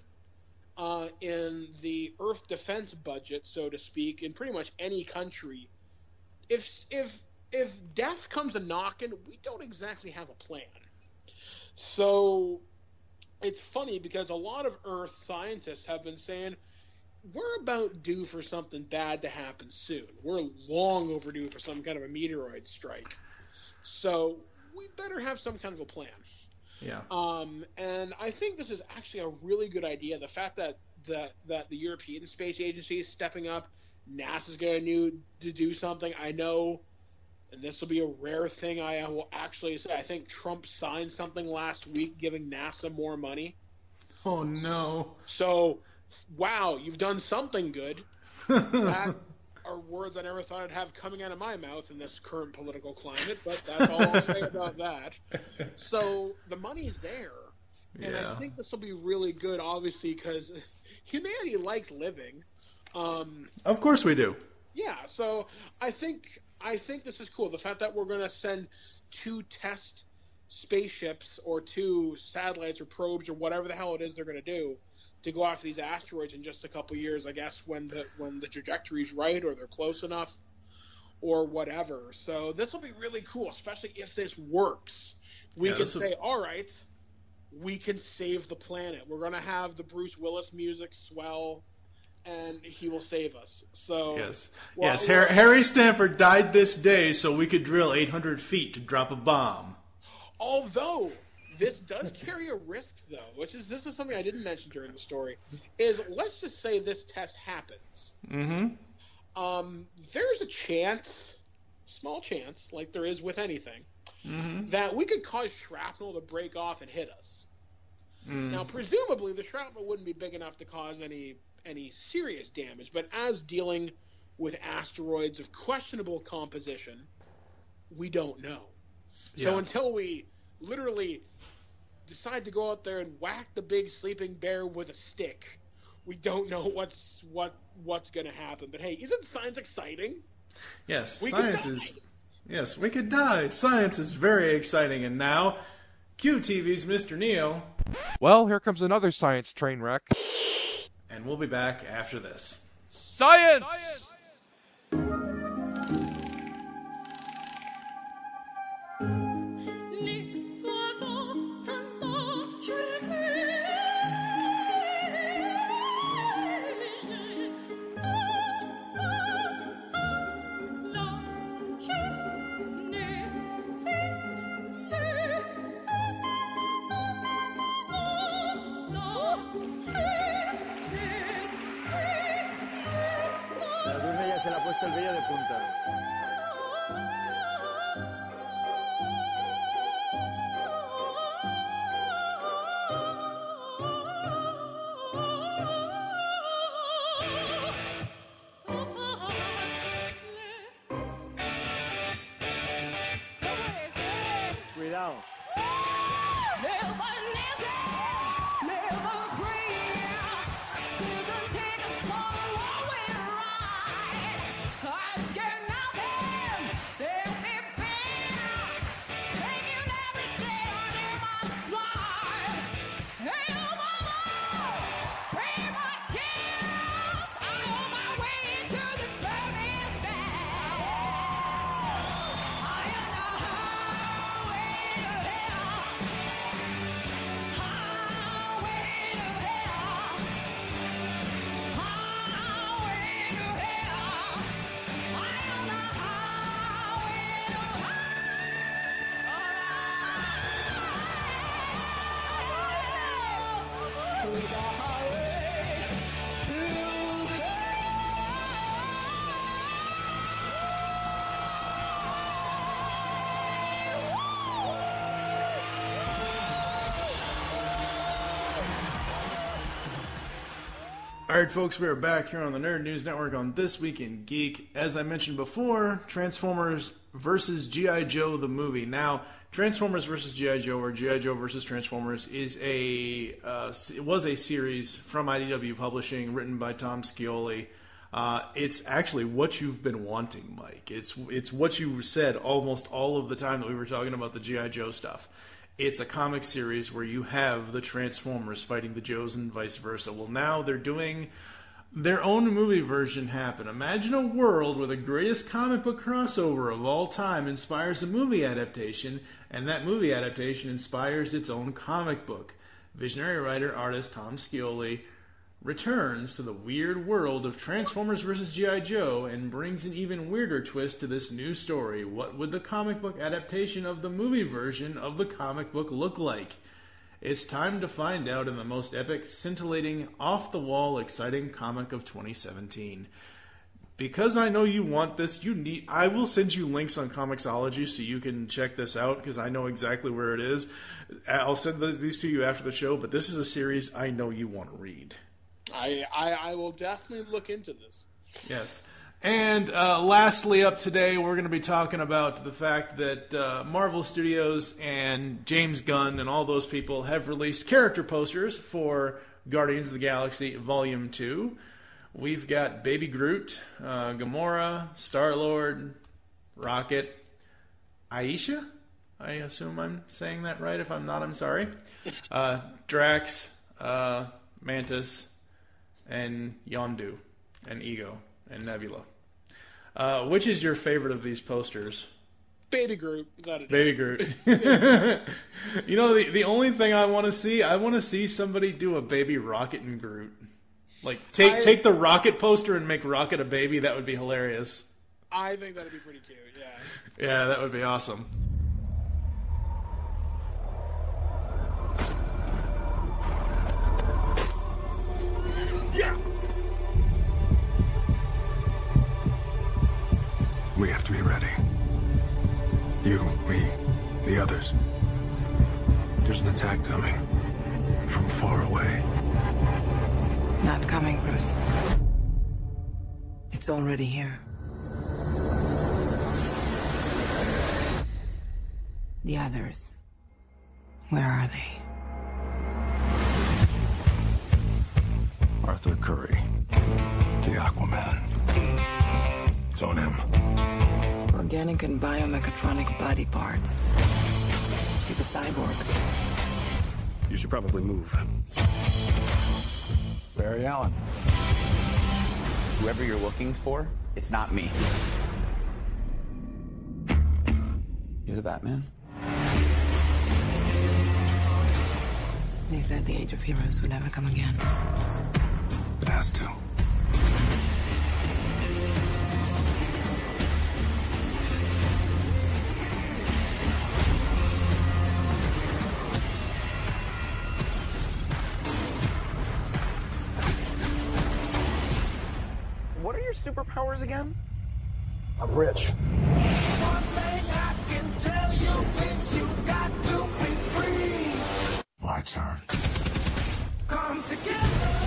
Speaker 10: in the Earth defense budget, so to speak, in pretty much any country. If death comes a knocking, we don't exactly have a plan. So it's funny because a lot of Earth scientists have been saying we're about due for something bad to happen soon. We're long overdue for some kind of a meteoroid strike. So we better have some kind of a plan.
Speaker 9: Yeah.
Speaker 10: And I think this is actually a really good idea. The fact that the European Space Agency is stepping up, NASA's going to do something. I know, and this will be a rare thing I will actually say, I think Trump signed something last week giving NASA more money.
Speaker 9: Oh, no.
Speaker 10: So, wow, you've done something good. That are words I never thought I'd have coming out of my mouth in this current political climate, but that's all I'll say about that. So, the money's there, And I think this will be really good, obviously, because humanity likes living.
Speaker 9: Of course we do.
Speaker 10: Yeah, so I think this is cool. The fact that we're going to send 2 test spaceships or 2 satellites or probes or whatever the hell it is they're going to do to go after these asteroids in just a couple years, I guess, when the trajectory's right or they're close enough or whatever. So this will be really cool, especially if this works. We can say, all right, we can save the planet. We're going to have the Bruce Willis music swell, and he will save us. So
Speaker 9: Harry Stanford died this day so we could drill 800 feet to drop a bomb.
Speaker 10: Although this does carry a risk, though, this is something I didn't mention during the story, is let's just say this test happens.
Speaker 9: Mm-hmm.
Speaker 10: There's a chance, small chance, like there is with anything, that we could cause shrapnel to break off and hit us. Now, presumably, the shrapnel wouldn't be big enough to cause any serious damage, but as dealing with asteroids of questionable composition, we don't know. Yeah. So until we literally decide to go out there and whack the big sleeping bear with a stick, we don't know what's going to happen. But hey, isn't science exciting?
Speaker 9: Yes, we could die. Science is very exciting. And now, QTV's Mr. Neil.
Speaker 6: Well, here comes another science train wreck.
Speaker 9: And we'll be back after this.
Speaker 6: Science!
Speaker 11: Se le ha puesto el vello de punta. Cuidado.
Speaker 9: Alright folks, we are back here on the Nerd News Network on This Week in Geek. As I mentioned before, Transformers vs. G.I. Joe the movie. Now, Transformers vs. G.I. Joe, or G.I. Joe vs. Transformers, it was a series from IDW Publishing, written by Tom Scioli. It's actually what you've been wanting, Mike. It's what you said almost all of the time that we were talking about the G.I. Joe stuff. It's a comic series where you have the Transformers fighting the Joes and vice versa. Well, now they're doing their own movie version happen. Imagine a world where the greatest comic book crossover of all time inspires a movie adaptation, and that movie adaptation inspires its own comic book. Visionary writer-artist Tom Scioli returns to the weird world of Transformers vs. G.I. Joe and brings an even weirder twist to this new story. What would the comic book adaptation of the movie version of the comic book look like? It's time to find out in the most epic, scintillating, off-the-wall, exciting comic of 2017. Because I know you want this, I will send you links on Comixology so you can check this out, because I know exactly where it is. I'll send these to you after the show, but this is a series I know you want to read.
Speaker 10: I will definitely look into this.
Speaker 9: Yes. And lastly up today, we're going to be talking about the fact that Marvel Studios and James Gunn and all those people have released character posters for Guardians of the Galaxy Volume 2. We've got Baby Groot, Gamora, Star-Lord, Rocket, Aisha? I assume I'm saying that right. If I'm not, I'm sorry. Drax, Mantis, and Yondu, and Ego, and Nebula. Which is your favorite of these posters?
Speaker 10: Baby Groot.
Speaker 9: Baby Groot. You know, the only thing I want to see somebody do a baby Rocket and Groot. Like, take the Rocket poster and make Rocket a baby. That would be hilarious.
Speaker 10: I think that'd be pretty cute, yeah.
Speaker 9: Yeah, that would be awesome.
Speaker 10: Yeah!
Speaker 12: We have to be ready. You, me, the others. There's an attack coming. From far away.
Speaker 13: Not coming, Bruce. It's already here. The others. Where are they?
Speaker 12: Arthur Curry. The Aquaman. It's on him.
Speaker 13: Organic and biomechatronic body parts. He's a cyborg.
Speaker 12: You should probably move. Barry Allen.
Speaker 14: Whoever you're looking for, it's not me. You're the Batman?
Speaker 13: They said the Age of Heroes would never come again.
Speaker 12: It has to.
Speaker 15: What are your superpowers again?
Speaker 12: I'm rich.
Speaker 7: One thing I can tell you is you got to be free.
Speaker 12: My turn.
Speaker 7: Come together.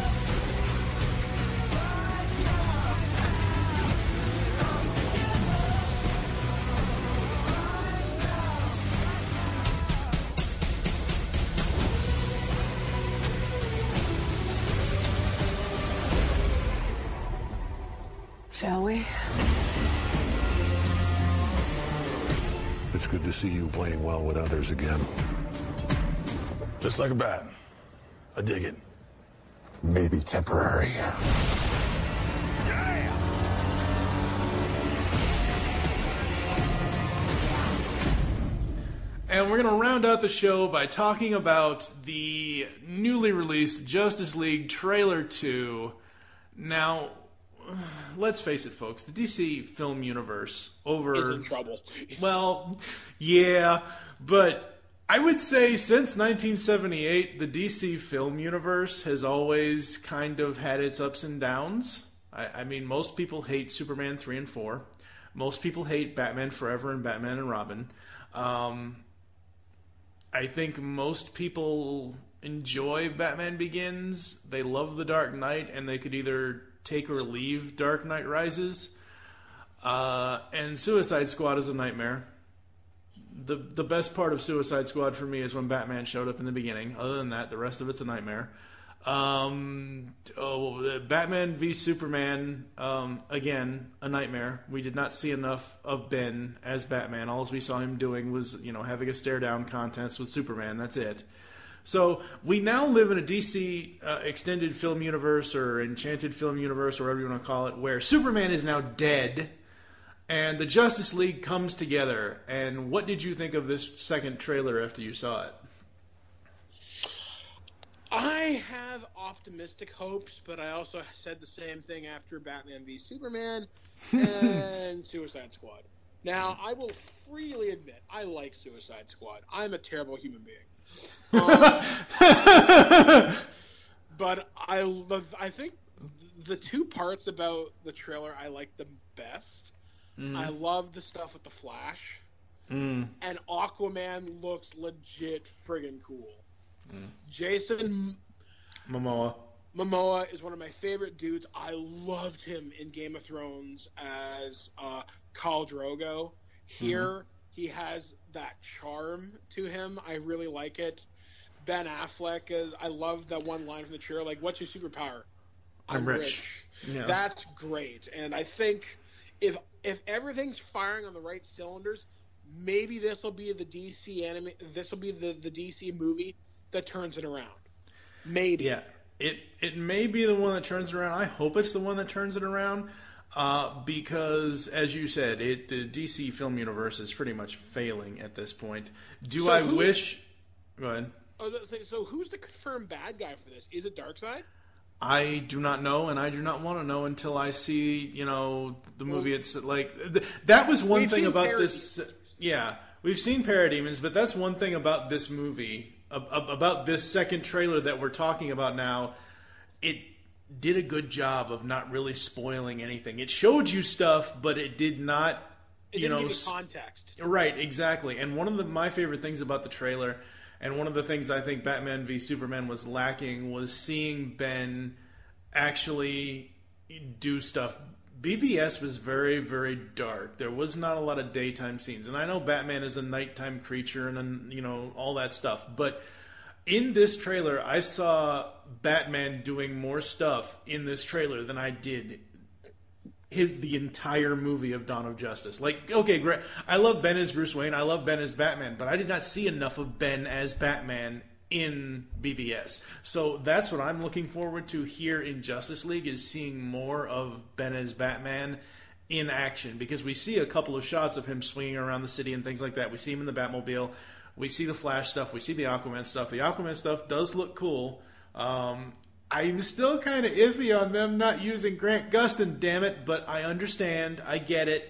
Speaker 13: Shall we?
Speaker 12: It's good to see you playing well with others again. Just like a bat. I dig it. Maybe temporary.
Speaker 9: And we're going to round out the show by talking about the newly released Justice League Trailer 2. Now, let's face it, folks, the DC film universe
Speaker 10: Is in trouble.
Speaker 9: Well, yeah, but I would say since 1978, the DC film universe has always kind of had its ups and downs. I mean, most people hate Superman 3 and 4. Most people hate Batman Forever and Batman and Robin. I think most people enjoy Batman Begins. They love The Dark Knight, and they could either take or leave Dark Knight Rises. And Suicide Squad is a nightmare. The best part of Suicide Squad for me is when Batman showed up in the beginning. Other than that, the rest of it's a nightmare. Batman v Superman, again, a nightmare. We did not see enough of Ben as Batman. All we saw him doing was, having a stare-down contest with Superman. That's it. So we now live in a DC extended film universe or enchanted film universe, or whatever you want to call it, where Superman is now dead and the Justice League comes together. And what did you think of this second trailer after you saw it?
Speaker 10: I have optimistic hopes, but I also said the same thing after Batman v Superman and Suicide Squad. Now, I will freely admit, I like Suicide Squad. I'm a terrible human being. But I think the two parts about the trailer I like the best. I love the stuff with the Flash. And Aquaman looks legit friggin' cool. Jason
Speaker 9: Momoa.
Speaker 10: Momoa is one of my favorite dudes. I loved him in Game of Thrones as Khal Drogo. Here, he has that charm to him. I really like it. Ben Affleck I love that one line from the trailer, like, "What's your superpower?" I'm rich. Yeah. That's great. And I think if everything's firing on the right cylinders, maybe this will be the DC This will be the DC movie that turns it around. Maybe.
Speaker 9: Yeah. It may be the one that turns it around. I hope it's the one that turns it around. Because, as you said, the DC film universe is pretty much failing at this point. Go ahead.
Speaker 10: So who's the confirmed bad guy for this? Is it Darkseid?
Speaker 9: I do not know, and I do not want to know until I see, the movie. It's like that was one thing about this. Yeah, we've seen Parademons, but that's one thing about this movie, about this second trailer that we're talking about now. It did a good job of not really spoiling anything. It showed you stuff, but it did not.
Speaker 10: It didn't give you context.
Speaker 9: Right, exactly. And one of my favorite things about the trailer, and one of the things I think Batman v Superman was lacking, was seeing Ben actually do stuff. BVS was very, very dark. There was not a lot of daytime scenes. And I know Batman is a nighttime creature and all that stuff. But in this trailer, I saw Batman doing more stuff in this trailer than I did the entire movie of Dawn of Justice. Like, okay, great. I love Ben as Bruce Wayne. I love Ben as Batman. But I did not see enough of Ben as Batman in BVS. So that's what I'm looking forward to here in Justice League, is seeing more of Ben as Batman in action. Because we see a couple of shots of him swinging around the city and things like that. We see him in the Batmobile. We see the Flash stuff. We see the Aquaman stuff. The Aquaman stuff does look cool. I'm still kind of iffy on them not using Grant Gustin, damn it, but I understand. I get it.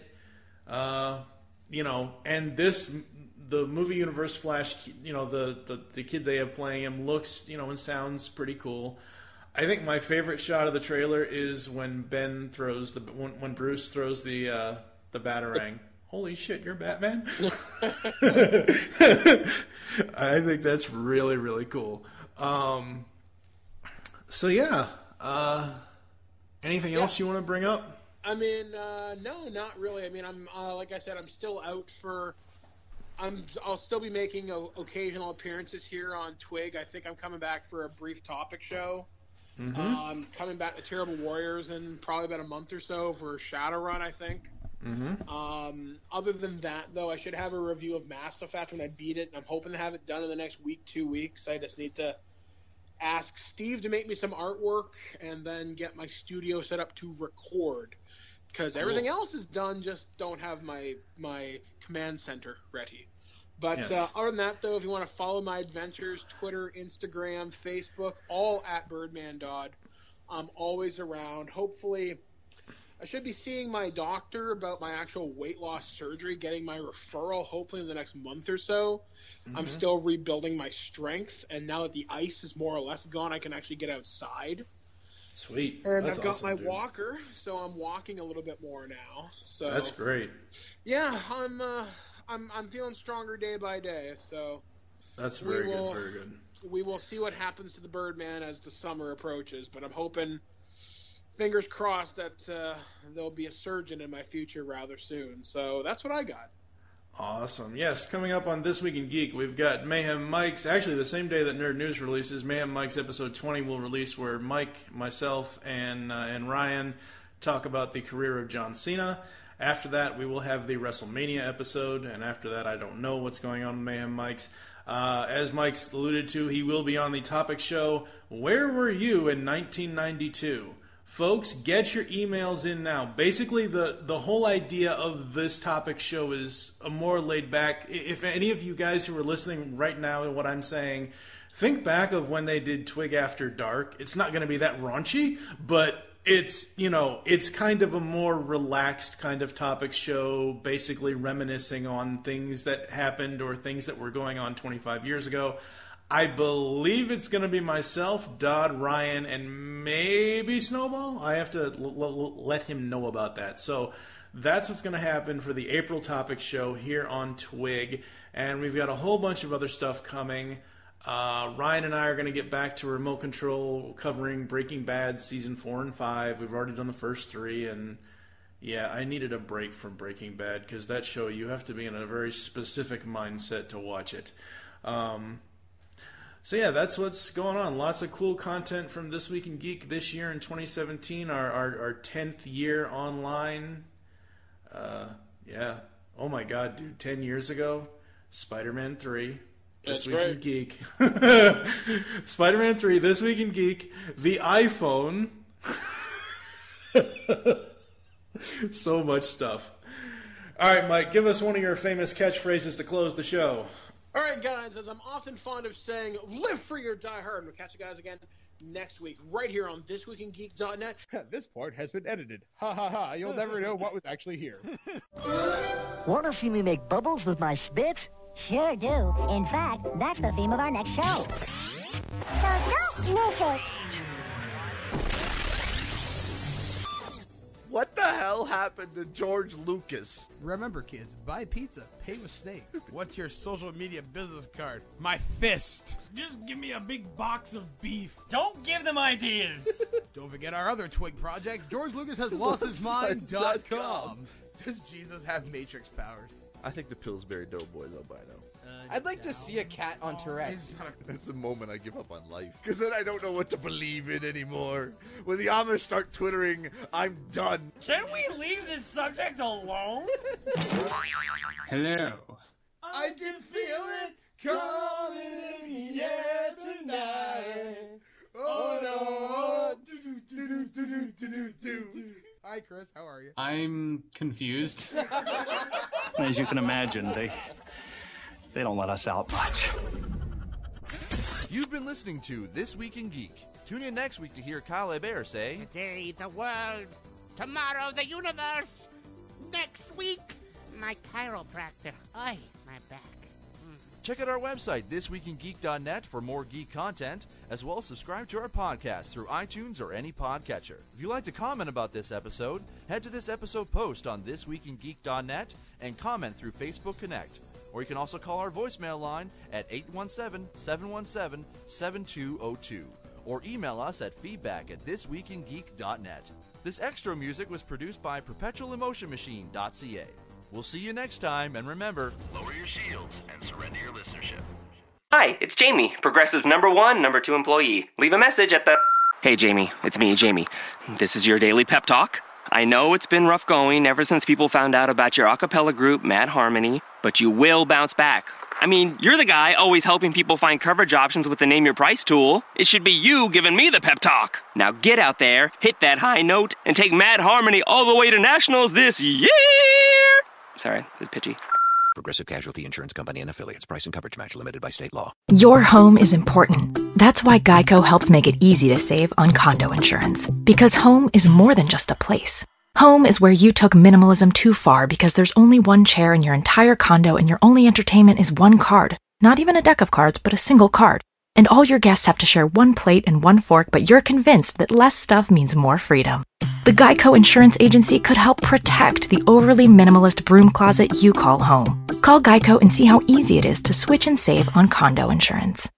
Speaker 9: And the movie universe Flash, the kid they have playing him looks, and sounds pretty cool. I think my favorite shot of the trailer is when when Bruce throws the Batarang. Holy shit, you're Batman? I think that's really, really cool. So yeah, anything else you want to bring up?
Speaker 10: I mean, no, not really. I mean, I'm like I said, I'm still out for. I'll still be making occasional appearances here on Twig. I think I'm coming back for a brief topic show. Mm-hmm. I'm coming back to Terrible Warriors in probably about a month or so for Shadowrun, I think. Mm-hmm. Other than that, though, I should have a review of Mass Effect when I beat it, and I'm hoping to have it done in the next week, 2 weeks. I just need to ask Steve to make me some artwork and then get my studio set up to record. Because everything else is done, just don't have my command center ready. But other than that, though, if you want to follow my adventures, Twitter, Instagram, Facebook, all at Birdman Dodd. I'm always around. Hopefully, I should be seeing my doctor about my actual weight loss surgery, getting my referral, hopefully in the next month or so. Mm-hmm. I'm still rebuilding my strength, and now that the ice is more or less gone, I can actually get outside.
Speaker 9: Sweet.
Speaker 10: And I've got my walker, so I'm walking a little bit more now. So
Speaker 9: that's great.
Speaker 10: Yeah, I'm feeling stronger day by day. So
Speaker 9: that's very good. Very good.
Speaker 10: We will see what happens to the Birdman as the summer approaches, but I'm hoping, fingers crossed, that there'll be a surgeon in my future rather soon. So that's what I got.
Speaker 9: Awesome. Yes, coming up on This Week in Geek, we've got Mayhem Mike's, actually the same day that Nerd News releases, Mayhem Mike's episode 20 will release, where Mike, myself, and Ryan talk about the career of John Cena. After that, we will have the WrestleMania episode, and after that, I don't know what's going on with Mayhem Mike's. As Mike's alluded to, he will be on the topic show, Where Were You in 1992? Folks, get your emails in now. Basically, the whole idea of this topic show is a more laid back. If any of you guys who are listening right now to what I'm saying, think back of when they did Twig After Dark. It's not going to be that raunchy, but it's kind of a more relaxed kind of topic show, basically reminiscing on things that happened or things that were going on 25 years ago. I believe it's going to be myself, Dodd, Ryan, and maybe Snowball. I have to let him know about that. So that's what's going to happen for the April topic show here on Twig. And we've got a whole bunch of other stuff coming. Ryan and I are going to get back to Remote Control covering Breaking Bad Season 4 and 5. We've already done the first 3, and yeah, I needed a break from Breaking Bad because that show, you have to be in a very specific mindset to watch it. So yeah, that's what's going on. Lots of cool content from This Week in Geek this year in 2017, our 10th year online. Yeah. Oh my God, dude. 10 years ago, Spider-Man 3, This Week in Geek. Spider-Man 3, This Week in Geek, the iPhone. So much stuff. All right, Mike, give us one of your famous catchphrases to close the show.
Speaker 10: All right, guys, as I'm often fond of saying, live free or die hard. And we'll catch you guys again next week, right here on thisweekingeek.net.
Speaker 16: This part has been edited. Ha ha ha, you'll never know what was actually here.
Speaker 17: Want to see me make bubbles with my spit? Sure do. In fact, that's the theme of our next show. So no music.
Speaker 18: What the hell happened to George Lucas?
Speaker 19: Remember, kids, buy pizza, pay with steak. What's your social media business card? My fist.
Speaker 20: Just give me a big box of beef. Don't give them ideas.
Speaker 19: Don't forget our other twig project, George Lucas has lost his mind.com. Does Jesus have Matrix powers?
Speaker 18: I think the Pillsbury Doughboys albino.
Speaker 15: I'd like to see a cat on Tourette's.
Speaker 18: That's the moment I give up on life. Because then I don't know what to believe in anymore. When the Amish start twittering, I'm done.
Speaker 20: Can we leave this subject alone?
Speaker 21: Hello.
Speaker 7: I can feel it coming in the air tonight. Oh no.
Speaker 19: Hi, Chris. How are you?
Speaker 21: I'm confused. As you can imagine, they don't let us out much.
Speaker 22: You've been listening to This Week in Geek. Tune in next week to hear Kyle Hebert say,
Speaker 23: Today, the world. Tomorrow, the universe. Next week, my chiropractor. Ay, my back.
Speaker 22: check out our website, thisweekingeek.net, for more geek content, as well as subscribe to our podcast through iTunes or any podcatcher. If you'd like to comment about this episode, head to this episode post on thisweekingeek.net and comment through Facebook Connect. Or you can also call our voicemail line at 817-717-7202. Or email us at feedback@thisweekingeek.net. This extra music was produced by perpetualemotionmachine.ca. We'll see you next time, and remember,
Speaker 2: lower your shields and surrender your listenership.
Speaker 1: Hi, it's Jamie, Progressive number 2 employee. Leave a message at the... Hey, Jamie, it's me, Jamie. This is your daily pep talk. I know it's been rough going ever since people found out about your a cappella group, Mad Harmony, but you will bounce back. I mean, you're the guy always helping people find coverage options with the Name Your Price tool. It should be you giving me the pep talk. Now get out there, hit that high note, and take Mad Harmony all the way to nationals this year! Sorry, it's pitchy.
Speaker 2: Progressive Casualty Insurance Company and Affiliates. Price and coverage match limited by state law.
Speaker 24: Your home is important. That's why Geico helps make it easy to save on condo insurance. Because home is more than just a place. Home is where you took minimalism too far because there's only one chair in your entire condo and your only entertainment is one card. Not even a deck of cards, but a single card. And all your guests have to share one plate and one fork, but you're convinced that less stuff means more freedom. The Geico Insurance Agency could help protect the overly minimalist broom closet you call home. Call Geico and see how easy it is to switch and save on condo insurance.